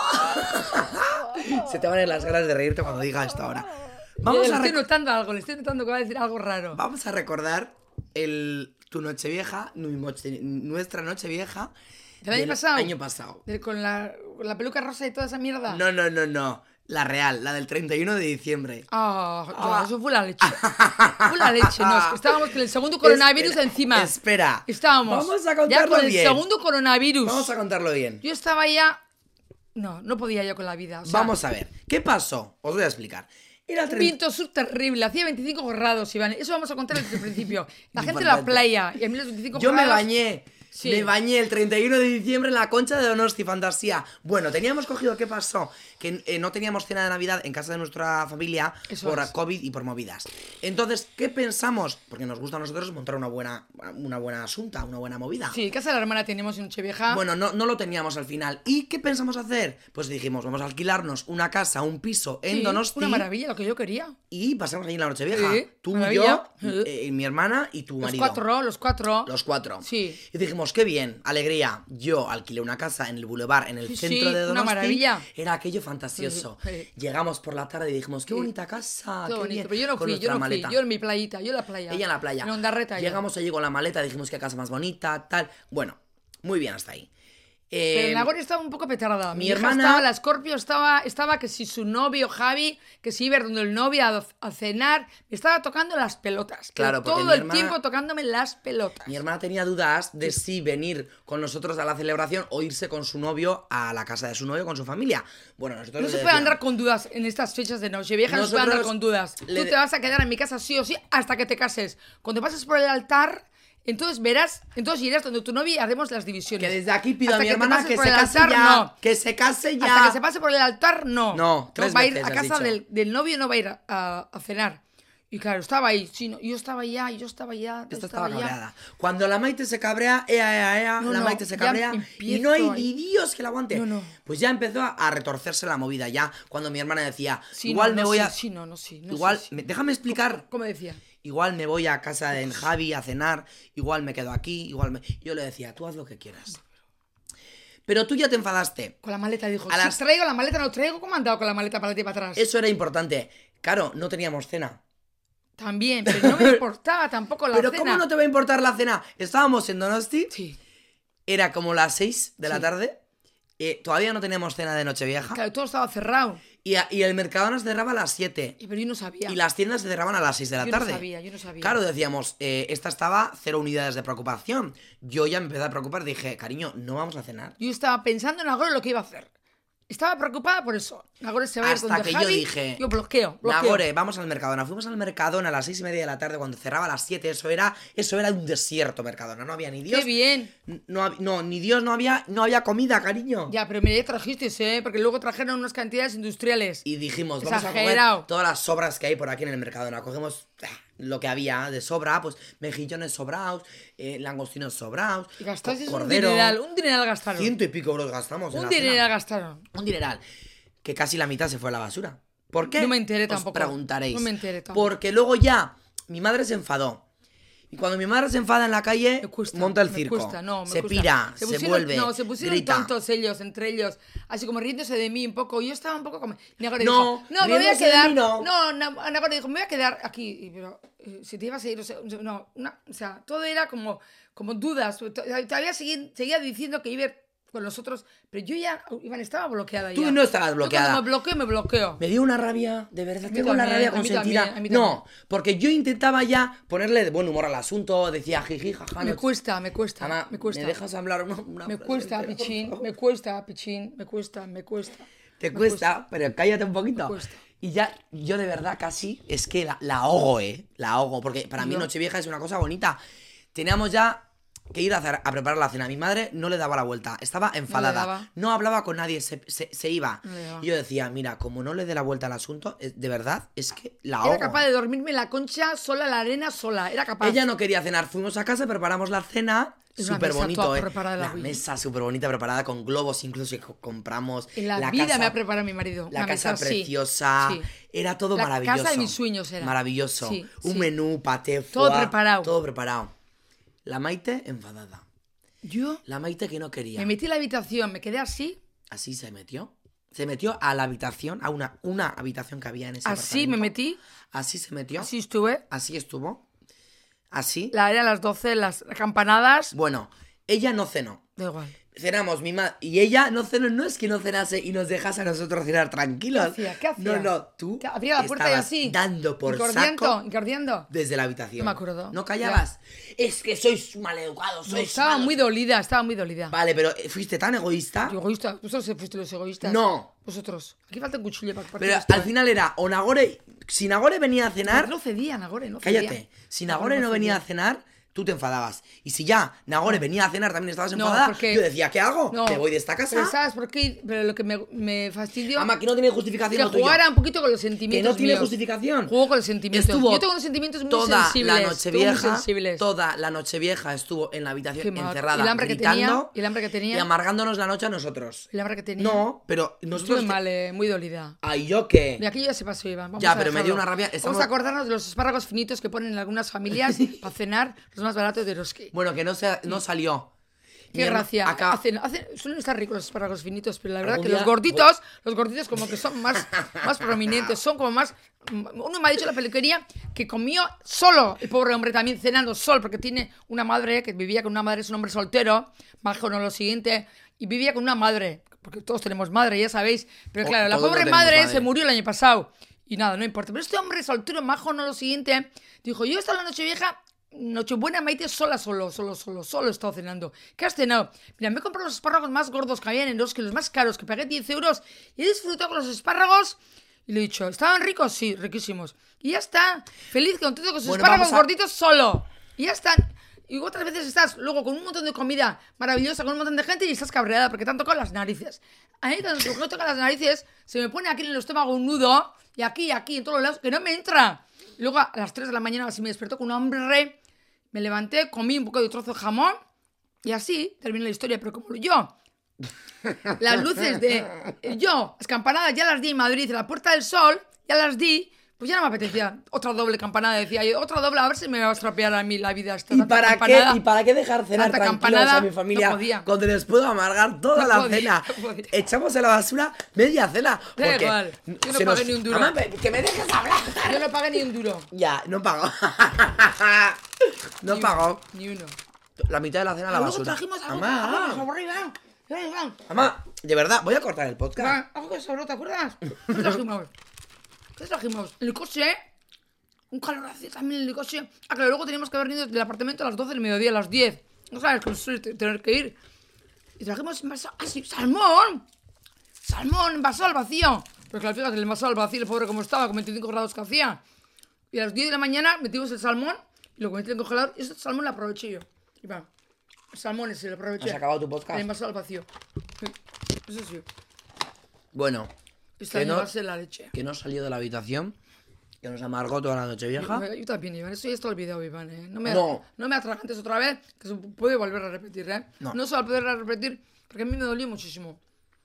Oh. Se te van a ir las ganas de reírte cuando diga esto ahora. Vamos Vamos le a, estoy rec- notando algo, le estoy notando que va a decir algo raro. vamos a recordar el, tu noche vieja, nuestra noche vieja. ¿Del año pasado? año pasado. De- Con la, con la peluca rosa y toda esa mierda. No, no, no, no. La real, la del treinta y uno de diciembre. Ah, ya, Ah. eso fue la leche. Fue la leche, no, es que estábamos con el segundo coronavirus Espera, encima. Espera. Estábamos. Vamos a ya contarlo con el bien. segundo coronavirus. Vamos a contarlo bien. Yo estaba ya. No, no podía yo con la vida. O sea, Vamos a ver. ¿Qué pasó? Os voy a explicar. Era el un treinta viento sur terrible, hacía veinticinco grados, Iván. Eso vamos a contar desde el principio. La gente en la Importante. playa y a mí los veinticinco Yo me grados. bañé. Sí. Me bañé el treinta y uno de diciembre en la Concha de Donosti, fantasía. Bueno, teníamos cogido, ¿qué pasó? Que eh, no teníamos cena de Navidad en casa de nuestra familia Eso por es. COVID y por movidas. Entonces, ¿qué pensamos? Porque nos gusta a nosotros montar una buena, una buena asunta, una buena movida. Sí, casa de la hermana tenemos en Nochevieja. Bueno, no, no lo teníamos al final. ¿Y qué pensamos hacer? Pues dijimos, vamos a alquilarnos una casa, un piso en Sí, Donosti. una maravilla, lo que yo quería. Y pasamos allí en la Nochevieja. Sí, Tú, maravilla. yo, Sí. eh, mi hermana y tu Los marido. cuatro, los cuatro. Los cuatro. Sí. Y dijimos, qué bien, alegría. Yo alquilé una casa en el boulevard, en el Sí, centro sí, de una Donosti. maravilla. Era aquello fantasioso. Sí, sí. Llegamos por la tarde y dijimos, qué Sí. bonita casa, Todo qué bonito. bien. Pero yo no Con fui, yo nuestra no fui. maleta. Yo en mi playita, yo en la playa. Ella en la playa. En Ondarreta. yo. Llegamos allí con la maleta, dijimos qué casa más bonita, tal. Bueno, muy bien hasta ahí. Eh, Pero Nagore estaba un poco petarda. mi Mi, hija hermana- estaba, la Scorpio estaba, estaba que si su novio Javi, que si iba a ir donde el novio a, a cenar, me estaba tocando las pelotas. Pero Claro, porque todo mi el hermana- tiempo tocándome las pelotas. Mi hermana tenía dudas de si venir con nosotros a la celebración o irse con su novio a la casa de su novio con su familia. Bueno, nosotros No le se puede decíamos- andar con dudas en estas fechas de Nochevieja, no se puede andar Nosotros con dudas. le Tú de- te vas a quedar en mi casa sí o sí hasta que te cases. Cuando pases por el altar, entonces verás, entonces irás donde tu novia y haremos las divisiones. Que desde aquí pido Hasta a mi que te hermana pases que por se el case altar, ya. no. Que se case ya. Hasta que se pase por el altar, no. No, tres va a ir veces a has casa dicho. del, del novio, no va a ir a, a cenar. Y claro, estaba ahí, sí, no, yo estaba ya, yo estaba ya, Esta estaba, estaba ya. cabreada. Cuando la Maite se cabrea, ea, ea, ea, No, la no, Maite se ya cabrea y empiezo no hay ahí. ni Dios que la aguante. No, no. Pues ya empezó a, a retorcerse la movida, ya cuando mi hermana decía, Sí, igual no, me no, voy sí, a... Sí, no, no, sí. No, igual, sí, sí. me- déjame explicar. ¿Cómo decía? Igual me voy a casa de Javi a cenar, igual me quedo aquí, igual me... Yo le decía, tú haz lo que quieras. Pero tú ya te enfadaste. Con la maleta dijo, A si las- traigo la maleta, no traigo, ¿cómo han andado con la maleta para adelante y para atrás? Eso era importante. Claro, no teníamos cena. También, pero no me importaba tampoco la Pero cena. ¿cómo no te va a importar la cena? Estábamos en Donosti, Sí. era como las seis de la Sí. tarde, eh, todavía no teníamos cena de Nochevieja, Claro, todo estaba cerrado. y, a- y el Mercadona se cerraba a las siete, Y- Pero yo no sabía. y las tiendas se cerraban a las seis de la yo tarde. no sabía, yo no sabía. Claro, decíamos, eh, esta estaba cero unidades de preocupación. Yo ya me empecé a preocupar, dije, cariño, no vamos a cenar. Yo estaba pensando en Nagore lo que iba a hacer. Estaba preocupada por eso. Nagore se va a ir Hasta donde que yo Javi, dije, yo bloqueo, bloqueo. Nagore, vamos al Mercadona. Fuimos al Mercadona a las seis y media de la tarde cuando cerraba a las siete. Eso era, eso era un desierto, Mercadona. No había ni Dios. Qué bien. No, hab- no, ni Dios, no había, no había comida, cariño. Ya, pero mira, ya trajisteis, ¿eh? Porque luego trajeron unas cantidades industriales. Y dijimos, vamos a Exagerado. comer todas las sobras que hay por aquí en el Mercadona. Cogemos ah, lo que había de sobra, pues mejillones sobrados, eh, langostinos sobrados, Y gastasteis co- un cordero. dineral, un dineral gastaron. Ciento y pico euros gastamos en Un la cena. dineral gastaron. Un dineral. Que casi la mitad se fue a la basura. ¿Por qué? No me enteré Os tampoco. preguntaréis. No me enteré tampoco. Porque luego ya mi madre se enfadó. Y cuando mi madre se enfada en la calle, Me cuesta, monta el me circo. cuesta, no, me se cuesta. pira, se, pusieron- vuelve, No, se pusieron grita. tontos ellos, entre ellos. Así como riéndose de mí un poco. Yo estaba un poco como... Nagore No, dijo, no, me voy a riéndose de quedar... mí no. No, no, Nagore dijo, me voy a quedar aquí. Y, pero eh, si te ibas a ir, o sea, no, una- o sea, todo era como, como dudas. Todavía seguía, seguía diciendo que iba a ir con los otros, pero yo ya, Iván, estaba bloqueada Tú ya. no estabas Yo bloqueada. cuando me bloqueo, me bloqueo. Me dio una rabia, de verdad, A mí tengo una también, rabia a mí consentida. también, a mí No, también. porque yo intentaba ya ponerle de buen humor al asunto, decía jiji, jaja. Me no- cuesta, me cuesta, Ama, me cuesta. ¿me dejas hablar una, una Me frase cuesta, entera, por pichín, favor? me cuesta, pichín, me cuesta, me cuesta. Te me cuesta, pero cállate un poquito. Me cuesta. Y ya, yo de verdad casi, es que la, la ahogo, ¿eh? La ahogo, porque para mí Yo- Nochevieja es una cosa bonita. Teníamos ya que ir a, hacer- a preparar la cena. Mi madre no le daba la vuelta, estaba enfadada. daba. No, hablaba con nadie, se, se- se iba. No le daba. Y yo decía, mira, como no le dé la vuelta al asunto, eh, de verdad, es que la ahogo. Era capaz de dormirme en la concha sola, en la arena sola. Era capaz. Ella no quería cenar. Fuimos a casa, preparamos la cena. Es una Súper mesa bonito, toda ¿eh? preparada, la La vi. mesa súper bonita, preparada con globos, incluso que co- compramos. En la, vida casa- me ha preparado mi marido. La una casa mesa así. preciosa. Sí. Era todo La maravilloso. casa de mis sueños era. Maravilloso. Sí, Un sí. menú, paté, Todo foie, preparado. Todo preparado. La Maite enfadada. Yo La Maite que no quería. me metí en la habitación, me quedé así. Así se metió. Se metió a la habitación, a una, una habitación que había en ese Así me apartamento. metí. Así se metió. Así estuve. Así estuvo. Así. La era a las doce, las campanadas. Bueno, ella no cenó. Da igual. Cenamos mi madre y ella no cenó, no es que no cenase y nos dejase a nosotros cenar tranquilos. ¿Qué hacía? ¿Qué hacía? No, no, tú Te abría la puerta y estabas así. dando por Incordiando, saco incordiando. desde la habitación. No me acuerdo. No callabas. Es que sois maleducados, No, sois estaba malos. muy dolida, estaba muy dolida. Vale, pero eh, fuiste tan egoísta. Yo egoísta. Vosotros fuiste los egoístas. No. Vosotros. Aquí falta un cuchillo para partir Pero esto, al ¿eh? final era o Nagore, si Nagore venía a cenar, No cedía, Nagore, no cedía. cállate. Si Nagore no venía a cedía. cenar, tú te enfadabas. Y si ya Nagore venía a cenar, también estabas No, enfadada, porque- yo decía, ¿qué hago? No. ¿Me voy de esta casa? Pero ¿sabes por qué? Pero lo que me, me fastidió... Ama, que no tiene justificación que lo tuyo. jugara un poquito con los Que sentimientos no tiene míos. justificación. Jugó con los sentimientos. Estuvo Yo tengo unos sentimientos muy toda sensibles. la tengo muy Nochevieja, sensibles. toda la Nochevieja estuvo en la Qué habitación mal. encerrada, ¿Y el hambre que gritando tenía? ¿Y el hambre que tenía? y amargándonos la noche a nosotros. El hambre que tenía. No, pero nosotros... Estuve mal, eh, muy dolida. Ay, ¿yo qué? De aquí ya se pasó, Iván. Vamos Ya, a pero me dejarlo. dio una rabia. Estamos- Vamos a acordarnos de los espárragos finitos que ponen en algunas familias para cenar, los más baratos de Eroski. Bueno, que no, se, no salió. Mi Qué herma- gracia. acá- Hacen, hacen, suelen estar ricos los espárragos finitos, pero la verdad Algún que los día gorditos, los gorditos como que son más, más prominentes, son como más... Uno me ha dicho en la peluquería que comió solo, el pobre hombre también cenando solo, porque tiene una madre que vivía con una madre, es un hombre soltero, bajo no lo siguiente, y vivía con una madre, porque todos tenemos madre, ya sabéis, pero Oh, claro, la todos pobre no tenemos madre madre. se murió el año pasado, y nada, no importa. Pero este hombre soltero, majo, no lo siguiente, dijo, yo esta la noche vieja... Nochebuena, Maite, sola, solo, solo, solo, solo he estado cenando. ¿Qué has cenado? Mira, me he comprado los espárragos más gordos que habían en los que los más caros, que pagué diez euros y he disfrutado con los espárragos. Y le he dicho, ¿estaban ricos? Sí, riquísimos. Y ya está. Feliz, contento con sus Bueno, espárragos vamos a- gorditos solo. Y ya están. Y otras veces estás luego con un montón de comida maravillosa, con un montón de gente y estás cabreada porque te han tocado las narices. A mí cuando me tocan las narices se me pone aquí en el estómago un nudo y aquí, aquí, en todos los lados, que no me entra. Y luego a las tres de la mañana así me despertó con un hambre, me levanté, comí un poco de trozo de jamón y así terminé la historia. Pero como yo, las luces de... Yo, las campanadas ya las di en Madrid, en la Puerta del Sol, ya las di... Pues ya no me apetecía otra doble campanada, decía yo, otra doble, a ver si me va a estropear a mí la vida. Esta, ¿Y para, qué, ¿Y para qué dejar cenar tanta tranquilos campanada? a mi familia No podía. cuando les puedo amargar toda No la podía, cena? no podía. Echamos a la basura media cena. Da Porque igual, yo no se pagué ni un duro. Mamá, que me dejes hablar. Yo no pagué ni un duro. Ya, no pagó. no Ni pagó. uno, Ni uno. La mitad de la cena a la Luego basura. trajimos algo, Mamá, algo que sobró, Iván. Iván, Iván. mamá, de verdad, voy a cortar el podcast. Iván, algo que sobró, ¿te acuerdas? ¿Qué trajimos? ¿Qué trajimos? El coche, un calor hacía también en el coche. Ah, claro, luego teníamos que haber venido del apartamento a las doce del mediodía, a las diez. No sabes que suele tener que ir. Y trajimos envasado... ¡Ah, sí! ¡Salmón! ¡Salmón! Envasado al vacío. Pero claro, fíjate, el envasado al vacío, el pobre como estaba, con veinticinco grados que hacía. Y a las diez de la mañana metimos el salmón y lo metí en el congelador. Y ese salmón lo aproveché yo. Y va, el salmón ese lo aproveché. ¿Has acabado tu podcast? El envasado al vacío. Sí, eso sí. Bueno, Este que año no, va a ser la leche. que no salió de la habitación, que nos amargó toda la noche vieja. Yo, yo también, Iván. Eso ya está olvidado, Iván, ¿eh? No me, No. no me atragantes otra vez, que se puede volver a repetir, ¿eh? No. No se va a poder repetir, porque a mí me dolió muchísimo.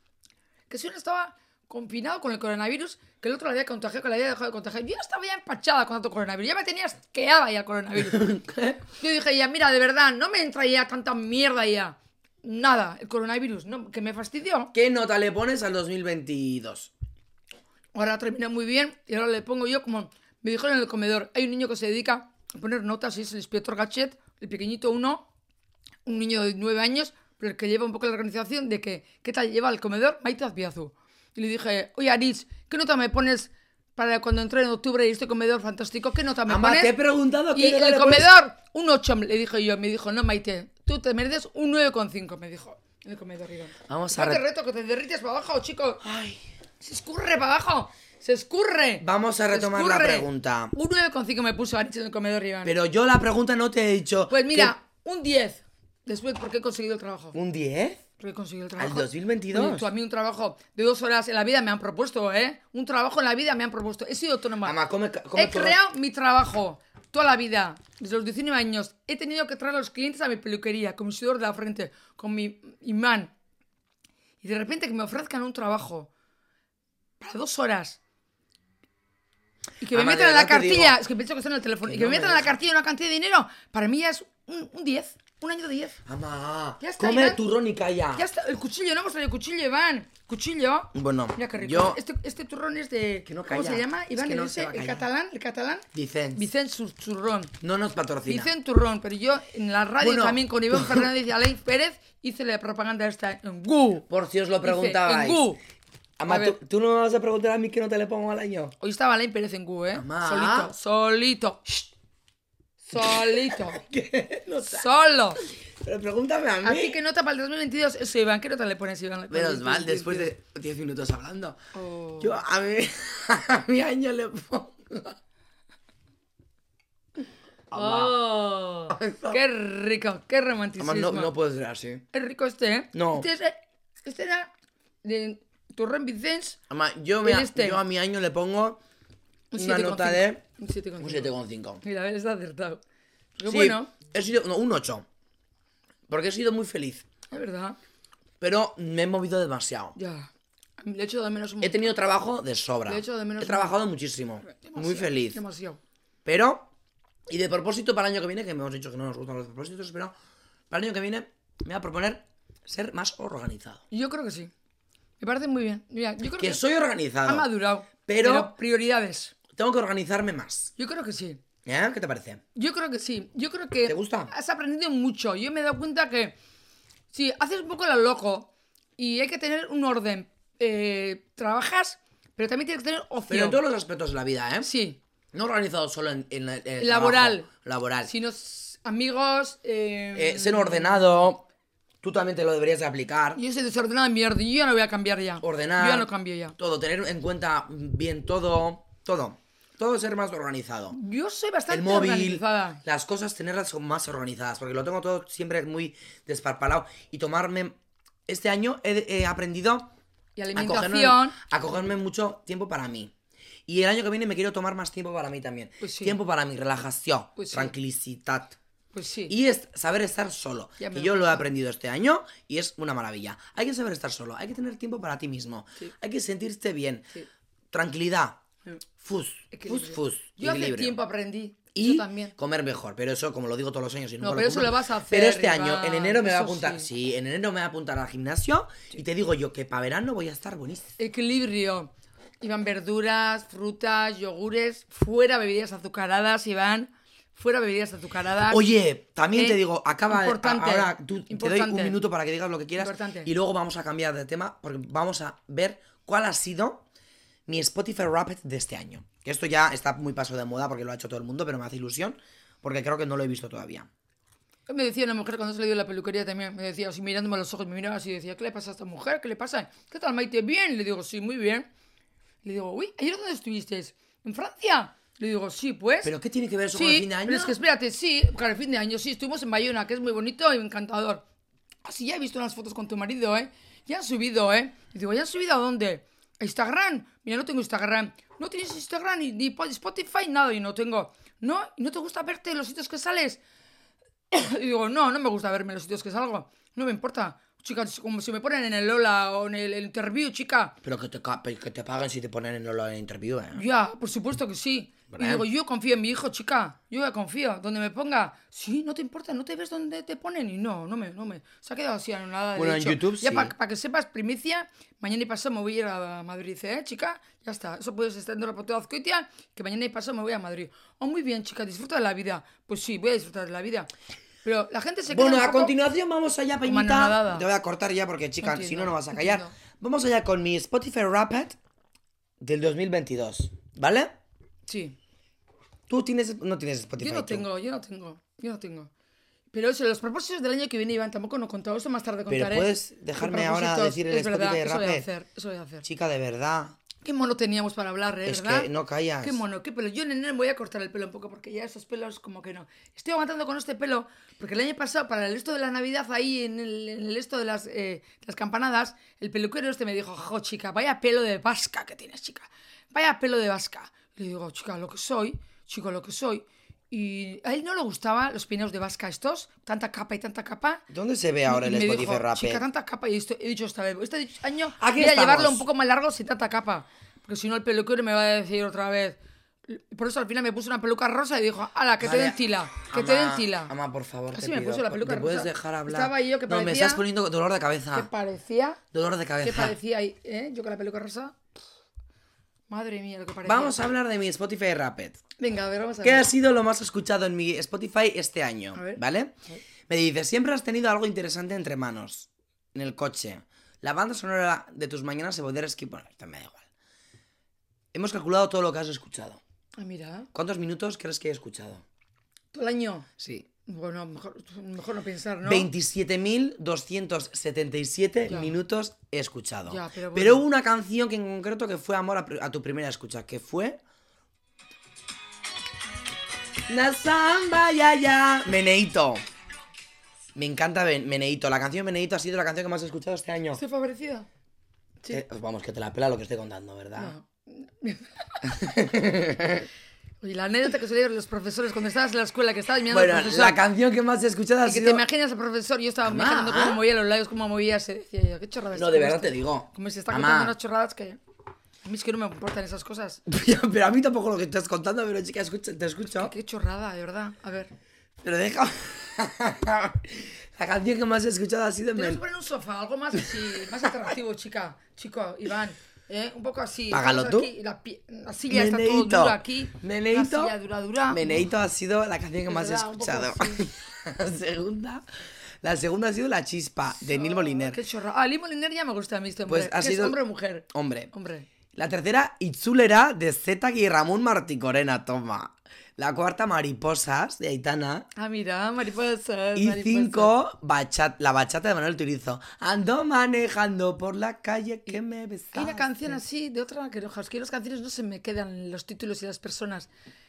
Que si uno estaba confinado con el coronavirus, que el otro le había contagiado, que le había dejado de contagiar. Yo ya estaba ya empachada con tanto coronavirus. Ya me tenía asqueada ya el coronavirus. Yo dije ya, mira, de verdad, no me entra ya tanta mierda ya. Nada, el coronavirus, no, que me fastidió. ¿Qué nota le pones al dos mil veintidós? Ahora terminé muy bien y ahora le pongo yo como... Me dijeron en el comedor, hay un niño que se dedica a poner notas y es el inspector Gachet, el pequeñito uno, un niño de nueve años, pero el que lleva un poco la organización de que, ¿qué tal lleva al comedor? Maite Azpiazu. Y le dije, oye, Aritz, ¿qué nota me pones para cuando entre en octubre y este comedor fantástico? ¿Qué nota me Mamá, pones? te he preguntado qué Y nota el le pones. comedor, un ocho, le dije yo. Me dijo, no, Maite, tú te mereces un nueve coma cinco, me dijo. En el comedor, Iván. Vamos a No te re- reto, que te derrites para abajo, chico. Ay. Se escurre para abajo. Se escurre. Vamos a Se retomar la escurre. pregunta. Un nueve coma cinco me puso Aritz en el comedor, Iván. Pero yo la pregunta no te he dicho. Pues mira, un diez. Después, ¿por qué he conseguido el trabajo? ¿Un diez? Porque he conseguido el trabajo. ¿Al dos mil veintidós? Oye, tú a mí un trabajo de dos horas en la vida me han propuesto, ¿eh? Un trabajo en la vida me han propuesto. He sido autónoma. Mamá, come, come He tu- creado mi trabajo toda la vida. Desde los diecinueve años. He tenido que traer a los clientes a mi peluquería con mi sudor de la frente, con mi imán. Y de repente que me ofrezcan un trabajo para dos horas. Y que me Mamá, de metan en la verdad te cartilla. digo Es que pienso que está en el teléfono. que Y que no me me metan en la deja. cartilla una cantidad de dinero. Para mí ya es un, un diez. Un año de diez. Mamá, Ya está, come Iván. turrón y calla. Ya está, el cuchillo, no hemos traído cuchillo, Iván. Cuchillo. Bueno, Mira qué rico. yo... Este, este turrón es de. Que no ¿Cómo calla. se llama? Es Iván, que no el, se va a el callar. catalán, el catalán. Vicens. Vicente Sur- Turrón. No nos patrocina. Vicente Turrón, pero yo en la radio Bueno. también con Iván Fernández y Alain Pérez hice la propaganda esta en Gu. Por si os lo Hice preguntabais. en Gu. Mamá, A ver. ¿tú, tú no me vas a preguntar a mí qué nota le pongo al año. Hoy estaba Alain Pérez en Gu, ¿eh? Mamá. Solito, solito. Shh. Solito. ¿Qué nota? Solo. Pero pregúntame a ¿A mí. ti qué nota para el dos mil veintidós? Eso, Iván, ¿qué nota le pones, Iván? Menos mal, después de diez minutos hablando. Oh. Yo a mi, a mi año le pongo... Oh, qué rico, qué romanticismo. Mamá, no, no puede ser así. Es rico este, ¿eh? No. Este, es- este era de Turrón Vicens, Mamá, yo, me, En este. yo a mi año le pongo un una siete coma nota cinco. de Un siete coma un cinco. siete coma cinco. Mira, a ver, está acertado. Pero Sí, bueno, he sido... No, un ocho. Porque he sido muy feliz. es verdad. Pero me he movido demasiado. Ya. A mí Le echo de menos un He tenido trabajo de sobra. Le echo de menos He trabajado muchísimo. demasiado, Muy feliz. Demasiado. Pero, y de propósito para el año que viene, que hemos dicho que no nos gustan los propósitos, pero para el año que viene me voy a proponer ser más organizado. Y yo creo que sí. Me parece muy bien. Mira, yo creo que, Que soy ha organizado. madurado. Pero- prioridades. Tengo que organizarme más. Yo creo que sí. ¿Eh? ¿Qué te parece? Yo creo que sí. Yo creo que... ¿Te gusta? Has aprendido mucho. Yo me he dado cuenta que... Sí, haces un poco lo loco. Y hay que tener un orden. Eh, trabajas, pero también tienes que tener ocio. Pero en todos los aspectos de la vida, ¿eh? Sí. No organizado solo en, en, en el Laboral. trabajo. Laboral. Si nos... Amigos... Eh, Eh, ser ordenado. Tú también te lo deberías de aplicar. Yo soy desordenada en mierda. Yo ya no voy a cambiar ya. Ordenar. Yo ya no cambio ya. Todo. Tener en cuenta bien todo. Todo. Todo ser más organizado. Yo soy bastante El móvil, organizada. las cosas tenerlas son más organizadas, porque lo tengo todo siempre muy desparpalado. Y tomarme... Este año he, he aprendido Y a alimentación. cogerme, a cogerme mucho tiempo para mí. Y el año que viene me quiero tomar más tiempo para mí también. Pues sí. Tiempo para mi relajación, Pues sí. tranquilidad. Pues sí. Y es saber estar solo. Ya me Que yo lo he gusta. aprendido este año y es una maravilla. Hay que saber estar solo, hay que tener tiempo para ti mismo. Sí. Hay que sentirte bien. Sí. Tranquilidad. Sí. Fus. Fus, Equilibrio. fus. Yo hace equilibrio. tiempo aprendí. Y Eso también. comer mejor, pero eso como lo digo todos los años y nunca No, pero eso cumplo. lo vas a hacer, Pero este año, Iván, en enero me va a eso apuntar, sí. sí. en enero me va a apuntar al gimnasio y te digo yo que para verano voy a estar buenísimo. Equilibrio. Iban verduras, frutas, yogures, fuera bebidas azucaradas, Iván. Fuera bebidas azucaradas. Oye, también Eh, te digo, acaba importante, ahora tú, te doy importante. un minuto para que digas lo que quieras Importante. y luego vamos a cambiar de tema porque vamos a ver cuál ha sido mi Spotify Wrapped de este año. Que esto ya está muy paso de moda porque lo ha hecho todo el mundo, pero me hace ilusión porque creo que no lo he visto todavía. Me decía una mujer cuando se le dio la peluquería también, me decía así mirándome a los ojos, me miraba así y decía, ¿qué le pasa a esta mujer? ¿Qué le pasa? ¿Qué tal, Maite? ¿Bien? Le digo, sí, muy bien. Le digo, uy, ¿ayer dónde estuviste? ¿En Francia? Le digo, sí, pues. ¿Pero qué tiene que ver eso con Sí, el fin de año? pero es que espérate, sí, para el fin de año, sí, estuvimos en Bayona, que es muy bonito y encantador. Así ya he visto unas fotos con tu marido, ¿eh? Ya han subido, ¿eh? Y digo, ¿ya han subido a dónde? ¿A Instagram? Mira, no tengo Instagram. ¿No tienes Instagram ni, ni Spotify? Nada, y no tengo. ¿No? ¿Y no te gusta verte en los sitios que sales? Y digo, no, no me gusta verme en los sitios que salgo. No me importa. Chica, como si me ponen en el Lola o en el, el interview, chica. Pero que te, ca- que te paguen si te ponen en la interview, ¿eh? Ya, por supuesto que sí. Y ¿Verdad? digo, yo confío en mi hijo, chica. Yo ya confío. Donde me ponga, sí, no te importa, no te ves donde te ponen. Y no, no me, no me. Se ha quedado así anonadada. Bueno, de en hecho. YouTube Ya sí. para que sepas, primicia, mañana y pasado me voy a ir a Madrid, ¿eh, chica? Ya está. Eso puedes extenderlo por toda Azcoitia, que mañana y pasado me voy a Madrid. Oh, muy bien, chica, disfruta de la vida. Pues sí, voy a disfrutar de la vida. Pero la gente se queda Bueno, un a poco... continuación vamos allá, como Peñita. anonadada. Te voy a cortar ya porque, chica, Entiendo, si no, no vas a callar. entiendo. Vamos allá con mi Spotify Wrapped del dos mil veintidós, ¿vale? Sí. Tú tienes, no tienes Spotify. Yo no tú. tengo, yo no tengo, yo no tengo. Pero eso, los propósitos del año que viene, Iván, tampoco no he contado. Eso más tarde Pero contaré. puedes Qué dejarme ahora propósitos, decir el es verdad, Spotify eso voy a Wrapped. hacer, eso voy a hacer. Chica, de verdad. Qué mono teníamos para hablar, ¿eh? Es ¿Verdad? que no callas. Qué mono, qué pelo. Yo en enero me voy a cortar el pelo un poco porque ya esos pelos como que no. Estoy aguantando con este pelo porque el año pasado, para el esto de la Navidad, ahí en el, en el esto de las, eh, las campanadas, el peluquero este me dijo, jo, chica, vaya pelo de vasca que tienes, chica. Vaya pelo de vasca. Le digo, chica, lo que soy, chico, lo que soy. Y a él no le gustaban los peinados de vasca estos, tanta capa y tanta capa. ¿Dónde se ve ahora Y el me Spotify dijo, Wrapped? chica, tanta capa. Y esto, he dicho esta vez, este año Aquí voy a estamos. llevarlo un poco más largo sin tanta capa. Porque si no el peluquero me va a decir otra vez. Por eso al final me puse una peluca rosa y dijo, ala, que te Vale. den tila, que te Ama, den tila. Ama, por favor, Así te me pido. puso la peluca ¿Te puedes rosa. dejar hablar? Estaba yo que No, me parecía- estás poniendo dolor de ¿Qué cabeza. parecía? Dolor de ¿Qué cabeza. parecía ahí? ¿Eh? Yo con la peluca rosa. Madre mía, lo que parecía. Vamos a hablar de mi Spotify Wrapped. Venga, a ver, vamos a ¿Qué ver. ha sido lo más escuchado en mi Spotify este año? A ver. ¿Vale? Me dice, siempre has tenido algo interesante entre manos. En el coche. La banda sonora de tus mañanas se podría skip. Bueno, esto me da igual. Hemos calculado todo lo que has escuchado. Ah, mira, ¿Cuántos minutos crees que he escuchado? todo el año. Sí. Bueno, mejor, mejor no pensar, ¿no? veintisiete mil doscientos setenta y siete Ya. minutos he escuchado. Ya, pero pero bueno. hubo una canción que en concreto que fue amor a, pr- a tu primera escucha, que fue... La samba ya ya. Meneito. Me encanta Ben- Meneito. La canción Meneito ha sido la canción que más he escuchado este año. ¿Estoy favorecida? Sí. Eh, vamos, que te la pela lo que estoy contando, ¿verdad? No. Oye, la anécdota que solían los profesores cuando estabas en la escuela, que estabas mirando Bueno, al profesor. la canción que más he escuchado ha Y que sido... te imaginas al profesor, yo estaba Mamá. imaginando cómo movía los labios, cómo movía, se decía yo, qué chorradas. No, de verdad te digo. Como se está Mamá. contando unas chorradas que... A mí es que no me importan esas cosas. Pero a mí tampoco lo que estás contando, pero chica, escucha, te escucho. Qué chorrada, de verdad. A ver. Pero deja... La canción que más he escuchado ha sido... Tenemos Men- que poner un sofá, algo más así, más atractivo, chica. Chico, Iván. ¿Eh? Un poco así. Págalo Estamos tú. aquí, la, pie- la silla está todo Meneito. dura aquí. Meneito. La silla dura, dura. Meneito ha sido la canción que Es más he verdad, un poco escuchado. así. La segunda... La segunda ha sido La Chispa, de Neil Moliner. Qué chorrada. Ah, Neil Moliner ya me gusta a mí este hombre. Pues ha ¿Qué es sido- hombre o mujer? Hombre. Hombre. La tercera, Itzulera, de Zeta y Ramón Marticorena, toma. La cuarta, Mariposas, de Aitana. Ah, mira, mariposas. Y mariposas. cinco, bachat, la bachata de Manuel Turizo. Ando manejando por la calle que me besaste. Hay una canción así, de otra, que no, es que las canciones no se me quedan los títulos y las personas.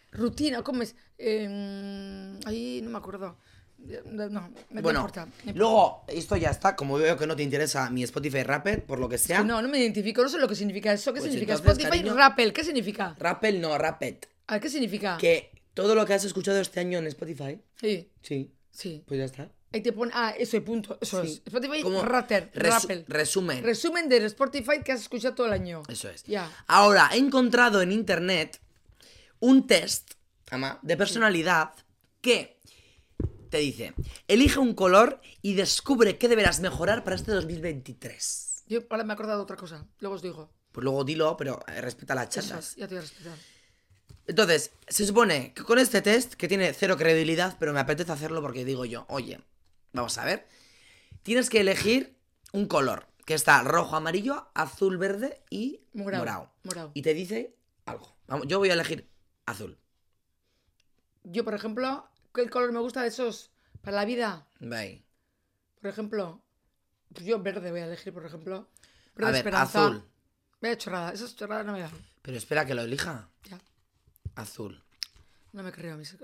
rutina, ¿cómo es? Eh, ahí no me acuerdo. No, no me Bueno, importa, me importa. luego, esto ya está. Como veo que no te interesa mi Spotify Rappel, por lo que sea. No, no me identifico, no sé lo que significa eso. ¿Qué Pues significa? entonces, Spotify cariño- Rappel, ¿qué significa? Rappel no, Rappet. A ver, ¿qué significa? Que todo lo que has escuchado este año en Spotify. Sí, Sí, sí. pues ya está. Ahí te pone, ah, eso y punto, eso Sí. es. Spotify Como Rapper, resu- Rappel. resumen. Resumen del Spotify que has escuchado todo el año. Eso es. Ya. Ahora, he encontrado en internet un test, ama, de personalidad que te dice, elige un color y descubre qué deberás mejorar para este dos mil veintitrés. Yo ahora me he acordado de otra cosa, luego os digo. Pues luego dilo, pero eh, respeta las Eso, chatas. ya te voy a respetar. Entonces, se supone que con este test, que tiene cero credibilidad, pero me apetece hacerlo porque digo yo, oye, vamos a ver, tienes que elegir un color, que está rojo, amarillo, azul, verde y Morado, morado. morado. Y te dice algo. Vamos, yo voy a elegir azul. Yo, por ejemplo, ¿qué color me gusta de esos para la vida? Bye. Por ejemplo, pues yo verde voy a elegir, por ejemplo. Verde A ver, esperanza. azul. Vaya chorrada, esas chorradas no me dan. Pero espera que lo elija. Ya, Azul. no me creo a mis...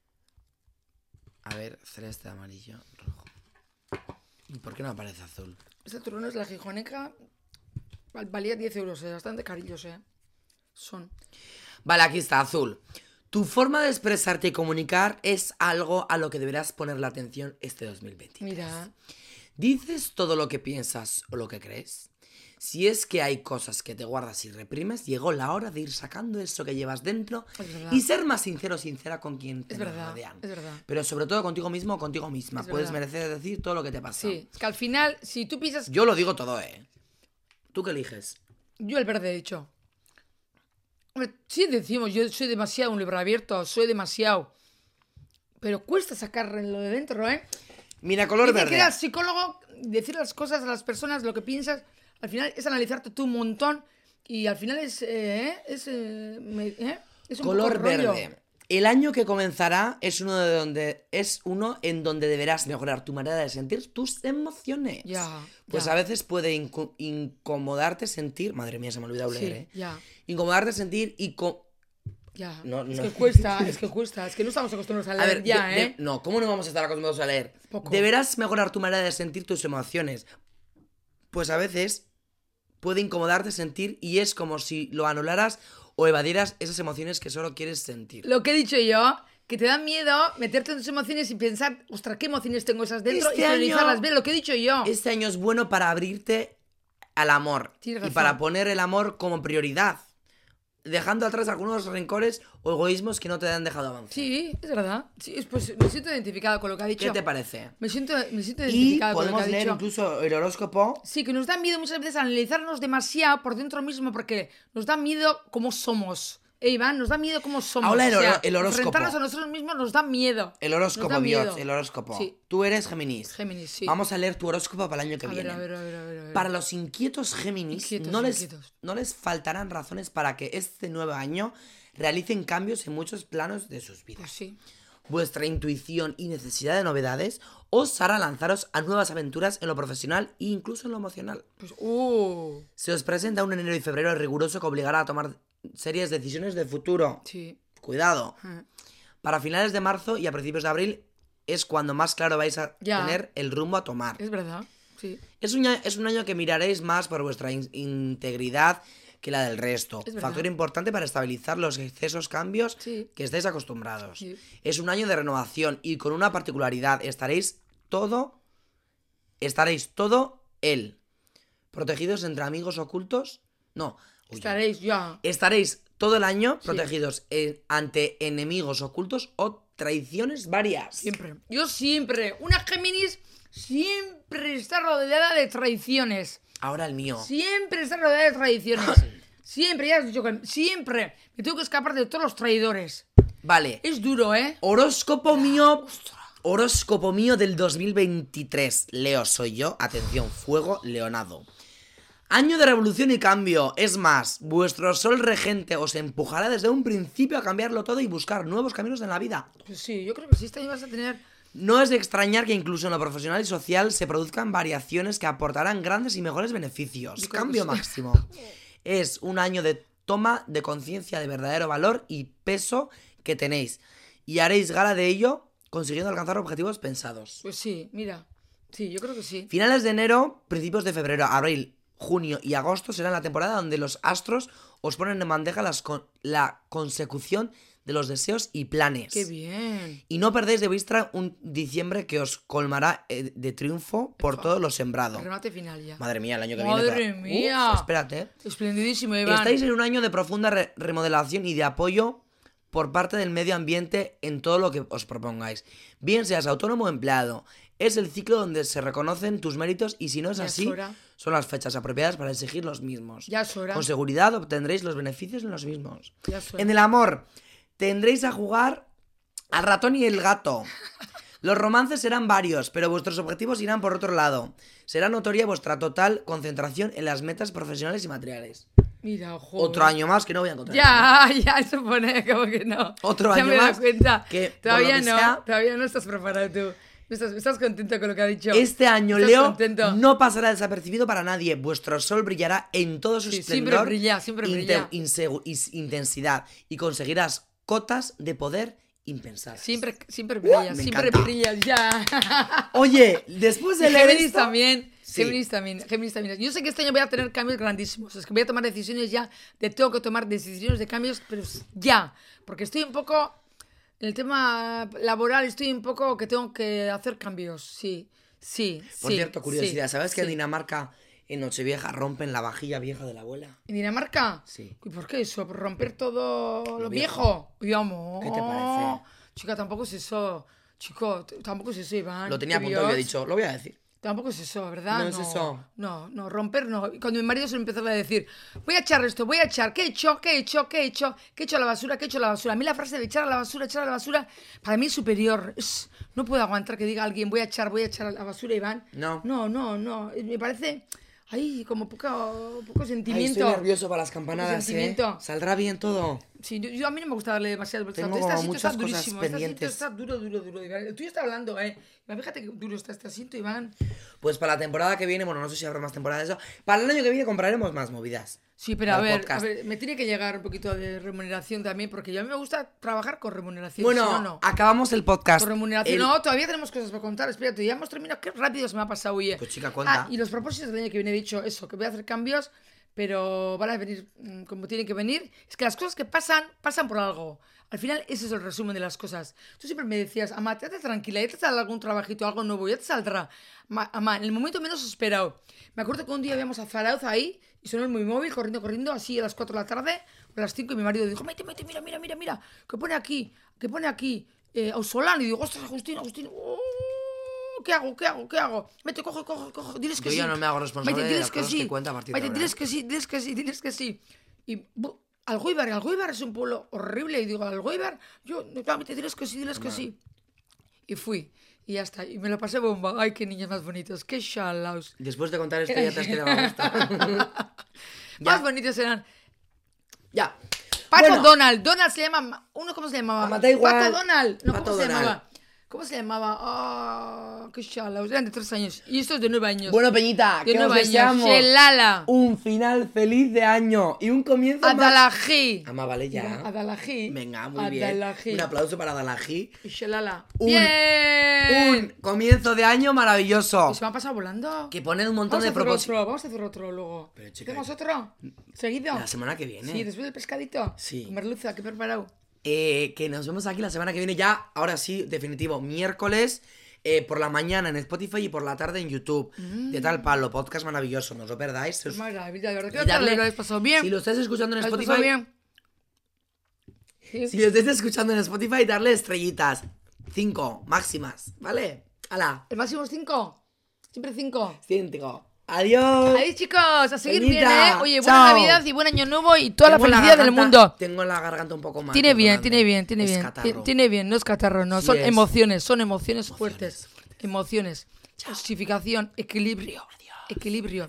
A ver, celeste, amarillo, rojo. ¿Y por qué no aparece azul? Este turno es la gijoneca. val- Valía diez euros, eh, bastante carillos, eh. Son. Vale, aquí está, azul. Tu forma de expresarte y comunicar es algo a lo que deberás poner la atención este dos mil veinte. Mira, ¿Dices todo lo que piensas o lo que crees? Si es que hay cosas que te guardas y reprimes, llegó la hora de ir sacando eso que llevas dentro Es verdad. y ser más sincero o sincera con quien te es verdad, rodean. es verdad. Pero sobre todo contigo mismo o contigo misma. Es Puedes verdad. merecer decir todo lo que te pasa. Sí, es que al final, si tú piensas... Yo lo digo todo, ¿eh? ¿Tú qué eliges? Yo el verde he dicho. Hombre, sí decimos, yo soy demasiado un libro abierto, soy demasiado. Pero cuesta sacarlo de dentro, ¿eh? Mira, color Dice que verde. ir al psicólogo, decir las cosas a las personas, lo que piensas, al final es analizarte tú un montón y al final es, eh, es, eh, me- eh, es un Color poco rollo. verde. El año que comenzará es uno de donde es uno en donde deberás mejorar tu manera de sentir tus emociones. Ya, Pues ya. a veces puede inco- incomodarte sentir, madre mía, se me ha olvidado leer, Sí, ¿eh? ya, Incomodarte sentir y co- ya. No, es no. que cuesta, es que cuesta, es que no estamos acostumbrados a A leer ver, ya, de- de- ¿eh? no, ¿cómo no vamos a estar acostumbrados a leer? Poco. Deberás mejorar tu manera de sentir tus emociones. Pues a veces puede incomodarte sentir y es como si lo anularas o evadieras esas emociones que solo quieres sentir. Lo que he dicho yo, que te da miedo meterte en tus emociones y pensar, ostras, ¿qué emociones tengo esas dentro? Este y priorizarlas año- bien, lo que he dicho yo. Este año es bueno para abrirte al amor Tienes y razón. para poner el amor como prioridad, dejando atrás algunos rencores o egoísmos que no te han dejado avanzar. Sí, es verdad. Sí, es- pues me siento identificada con lo que ha dicho. ¿Qué te parece? Me siento, me siento Y identificada con lo que podemos ha leer dicho. incluso el horóscopo. Sí, que nos da miedo muchas veces analizarnos demasiado por dentro mismo porque nos da miedo cómo somos. Eh, Iván, nos da miedo cómo somos. Ahora el O sea, horo- el horóscopo. enfrentarnos a nosotros mismos nos da miedo. El Nos horóscopo, da miedo. Biot, el horóscopo. Sí. Tú eres Géminis. Géminis, sí. Vamos a leer tu horóscopo para el año que A ver, viene. a ver, a ver, a ver, a ver. Para los inquietos Géminis, Inquietos, no, les, inquietos. no les faltarán razones para que este nuevo año realicen cambios en muchos planos de sus vidas. Pues sí. Vuestra intuición y necesidad de novedades os hará lanzaros a nuevas aventuras en lo profesional e incluso en lo emocional. Pues, uh. Se os presenta un enero y febrero riguroso que obligará a tomar serias decisiones de futuro. Sí. Cuidado. Ah. Para finales de marzo y a principios de abril es cuando más claro vais a Ya. tener el rumbo a tomar. Es verdad. Sí. Es un, año, es un año que miraréis más por vuestra in- integridad que la del resto. Es verdad. Factor importante para estabilizar los excesos cambios Sí. que estáis acostumbrados. Sí. Es un año de renovación y con una particularidad. Estaréis todo, estaréis todo él. Protegidos entre amigos ocultos. No. Uy, Estaréis ya. Estaréis todo el año Sí. protegidos eh, ante enemigos ocultos o traiciones varias. Siempre. Yo siempre. Una Géminis siempre está rodeada de traiciones. Ahora el mío. Siempre está rodeada de traiciones. Siempre, ya has dicho que siempre me tengo que escapar de todos los traidores. Vale. Es duro, ¿eh? Horóscopo mío. Horóscopo mío del dos mil veintitrés. Leo soy yo. Atención, fuego leonado. Año de revolución y cambio. Es más, vuestro sol regente os empujará desde un principio a cambiarlo todo y buscar nuevos caminos en la vida. Pues sí, yo creo que sí, este año vas a tener... No es de extrañar que incluso en lo profesional y social se produzcan variaciones que aportarán grandes y mejores beneficios. Yo creo Cambio que sí. máximo. Es un año de toma de conciencia de verdadero valor y peso que tenéis y haréis gala de ello consiguiendo alcanzar objetivos pensados. Pues sí, mira. Sí, yo creo que sí. Finales de enero, principios de febrero, abril, junio y agosto serán la temporada donde los astros os ponen en bandeja las con- la consecución de los deseos y planes. Qué bien. Y no perdéis de vista un diciembre que os colmará eh, de triunfo por todo lo sembrado. Remate final ya. Madre mía, el año que Madre viene. mía. Uf, espérate. eh. Esplendidísimo, Iván. Estáis en un año de profunda re- remodelación y de apoyo por parte del medio ambiente en todo lo que os propongáis. Bien seas autónomo o empleado. Es el ciclo donde se reconocen tus méritos y si no es Ya es así, hora. son las fechas apropiadas para exigir los mismos. Ya es hora. Con seguridad obtendréis los beneficios en los mismos. Ya es hora. En el amor, tendréis a jugar al ratón y el gato. Los romances serán varios, pero vuestros objetivos irán por otro lado. Será notoria vuestra total concentración en las metas profesionales y materiales. Mira, ojo. Otro año más que no voy a encontrar. Ya, ya, eso pone como que no. Otro ya año me he dado más cuenta. que, por todavía lo que no, sea- todavía no estás preparado tú. ¿Estás, estás contento con lo que ha dicho? Este año, ¿Estás Leo, contento? no pasará desapercibido para nadie. Vuestro sol brillará en todo su Sí, siempre esplendor, brilla, siempre inte- brilla. insegu- is- intensidad y conseguirás cotas de poder impensadas. Siempre, siempre brillas, me siempre encanta. brillas, ya. Oye, después de Y leer Géminis esto- también. Sí. Géminis también, Géminis también. Yo sé que este año voy a tener cambios grandísimos. Es que voy a tomar decisiones ya. De tengo que tomar decisiones de cambios, pero es ya. Porque estoy un poco. En el tema laboral, estoy un poco que tengo que hacer cambios. Sí, sí. Por sí, cierto, curiosidad, sí, ¿sabes que en sí. Dinamarca en Nochevieja rompen la vajilla vieja de la abuela? ¿En Dinamarca? Sí. ¿Y por qué eso? ¿Por romper todo lo, Lo viejo? Uy, amor. ¿Qué te parece? Chica, tampoco es eso. Chico, t- tampoco es eso, Iván. Lo tenía ¿Qué apuntado y he Dios? dicho, lo voy a decir. Tampoco es eso, ¿verdad? No es eso. No, no, romper no. Y cuando mi marido se lo empezó a decir, voy a echar esto, voy a echar, ¿qué he hecho? ¿Qué he hecho? ¿Qué he hecho? ¿Qué he hecho a la basura? ¿Qué he hecho a la basura? A mí la frase de echar a la basura, echar a la basura, para mí es superior. Es- no puedo aguantar que diga alguien, voy a echar, voy a echar a la basura, Iván. No. No, no, no. Me parece, ay, como poco, poco Ay, sentimiento. estoy nervioso para las campanadas, ¿eh? Sentimiento. ¿Saldrá bien todo? Sí, yo, yo a mí no me gusta darle demasiadas vueltas. Tengo Este como asiento está muchas cosas durísimo. Este asiento pendientes. está duro, duro, duro. Iván. El tuyo está hablando, ¿eh? Iván, fíjate que duro está este asiento, Iván. Pues para la temporada que viene, bueno, no sé si habrá más temporadas de eso. Para el año que viene compraremos más movidas. Sí, pero a Para el ver, a podcast. ver, me tiene que llegar un poquito de remuneración también, porque yo a mí me gusta trabajar con remuneración. Bueno, si no, no. acabamos el podcast. Con remuneración. El- No, todavía tenemos cosas para contar. Espérate, ya hemos terminado. Qué rápido se me ha pasado, oye. Pues, chica, cuenta. Ah, y los propósitos del año que viene he dicho eso, que voy a hacer cambios, pero van a venir mm, como tienen que venir. Es que las cosas que pasan, pasan por algo. Al final, ese es el resumen de las cosas. Tú siempre me decías, ama, quédate tranquila, ya te saldrá algún trabajito, algo nuevo, ya te saldrá. Ma- Ama, en el momento menos esperado. Me acuerdo que un día íbamos a Zarauz ahí y sonó mi móvil corriendo, corriendo, así a las cuatro de la tarde, a las cinco, y mi marido dijo, mete, mete, mira, mira, mira, mira, que pone aquí, que pone aquí, eh, Ausolán. Y digo, ostras, Agustín, Agustín, oh, ¿qué hago, qué hago, qué hago? Mete, coge, coge, coge, diles que Yo sí. ya no me hago responsable Maite, de diles las que cosas sí. que cuenta a partir de Maite, ahora, diles ¿eh? que sí, diles que sí, diles que sí. Y bu- Algóibar, Algóibar es un pueblo horrible. Y digo, Algóibar, yo, Maite, diles que sí, diles que sí. Y fui, y ya está. Y me lo pasé bomba. Ay, qué niños más bonitos, qué shalaos. Después de contar esto ya te has quedado a gusto. Más bonitos eran. Ya. Pato Bueno, Donald. Donald se llama. ¿Uno cómo se llamaba? Ama, da igual. Pato Donald. No, Pato ¿cómo se Donald. llamaba? ¿Cómo se llamaba? Ah, qué shalaos. Eran de tres años. Y estos de nueve años. Bueno, Peñita, de que os nueve años. deseamos Shelala. un final feliz de año y un comienzo más... Adalají. Ama, vale, ya. Adalají. Venga, muy bien. Adalají. Un aplauso para Adalají. Y Shelala. Un- ¡Bien! Un comienzo de año maravilloso. Y se me ha pasado volando. Que ponen un montón Vamos a de hacer propósitos. otro, vamos a hacer otro luego. Pero, chica, ¿Hacemos otro? ¿Seguido? La semana que viene. Sí, después del pescadito. Sí. Con merluza, que he preparado. Eh, que nos vemos aquí la semana que viene ya, ahora sí, definitivo, miércoles eh, por la mañana en Spotify y por la tarde en YouTube. De tal palo, podcast maravilloso, no os lo perdáis. Es Os- maravilla, de verdad. y ¿Qué tal? darle- ¿Lo habéis pasado bien? Si lo estáis escuchando en ¿Lo habéis Spotify, pasado bien? Sí. si lo estáis escuchando en Spotify, darle estrellitas. Cinco, máximas, ¿vale? ¡Hala! ¿El máximo es cinco? Siempre cinco. Cinco. Adiós. Adiós, chicos. A seguir bien, Peñita, ¿eh? Oye, buena chao. Navidad y buen año nuevo y toda Tengo la la felicidad del garganta- mundo. Tengo la garganta un poco mal. Tiene bien, perdonadme. tiene bien, tiene Es bien. catarro. Ti- Tiene bien, no es catarro, no. Sí Son es. emociones, son emociones fuertes. Emociones. Justificación, equilibrio. Equilibrio.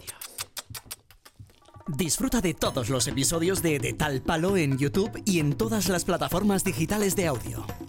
Disfruta de todos los episodios de De Tal Palo en YouTube y en todas las plataformas digitales de audio.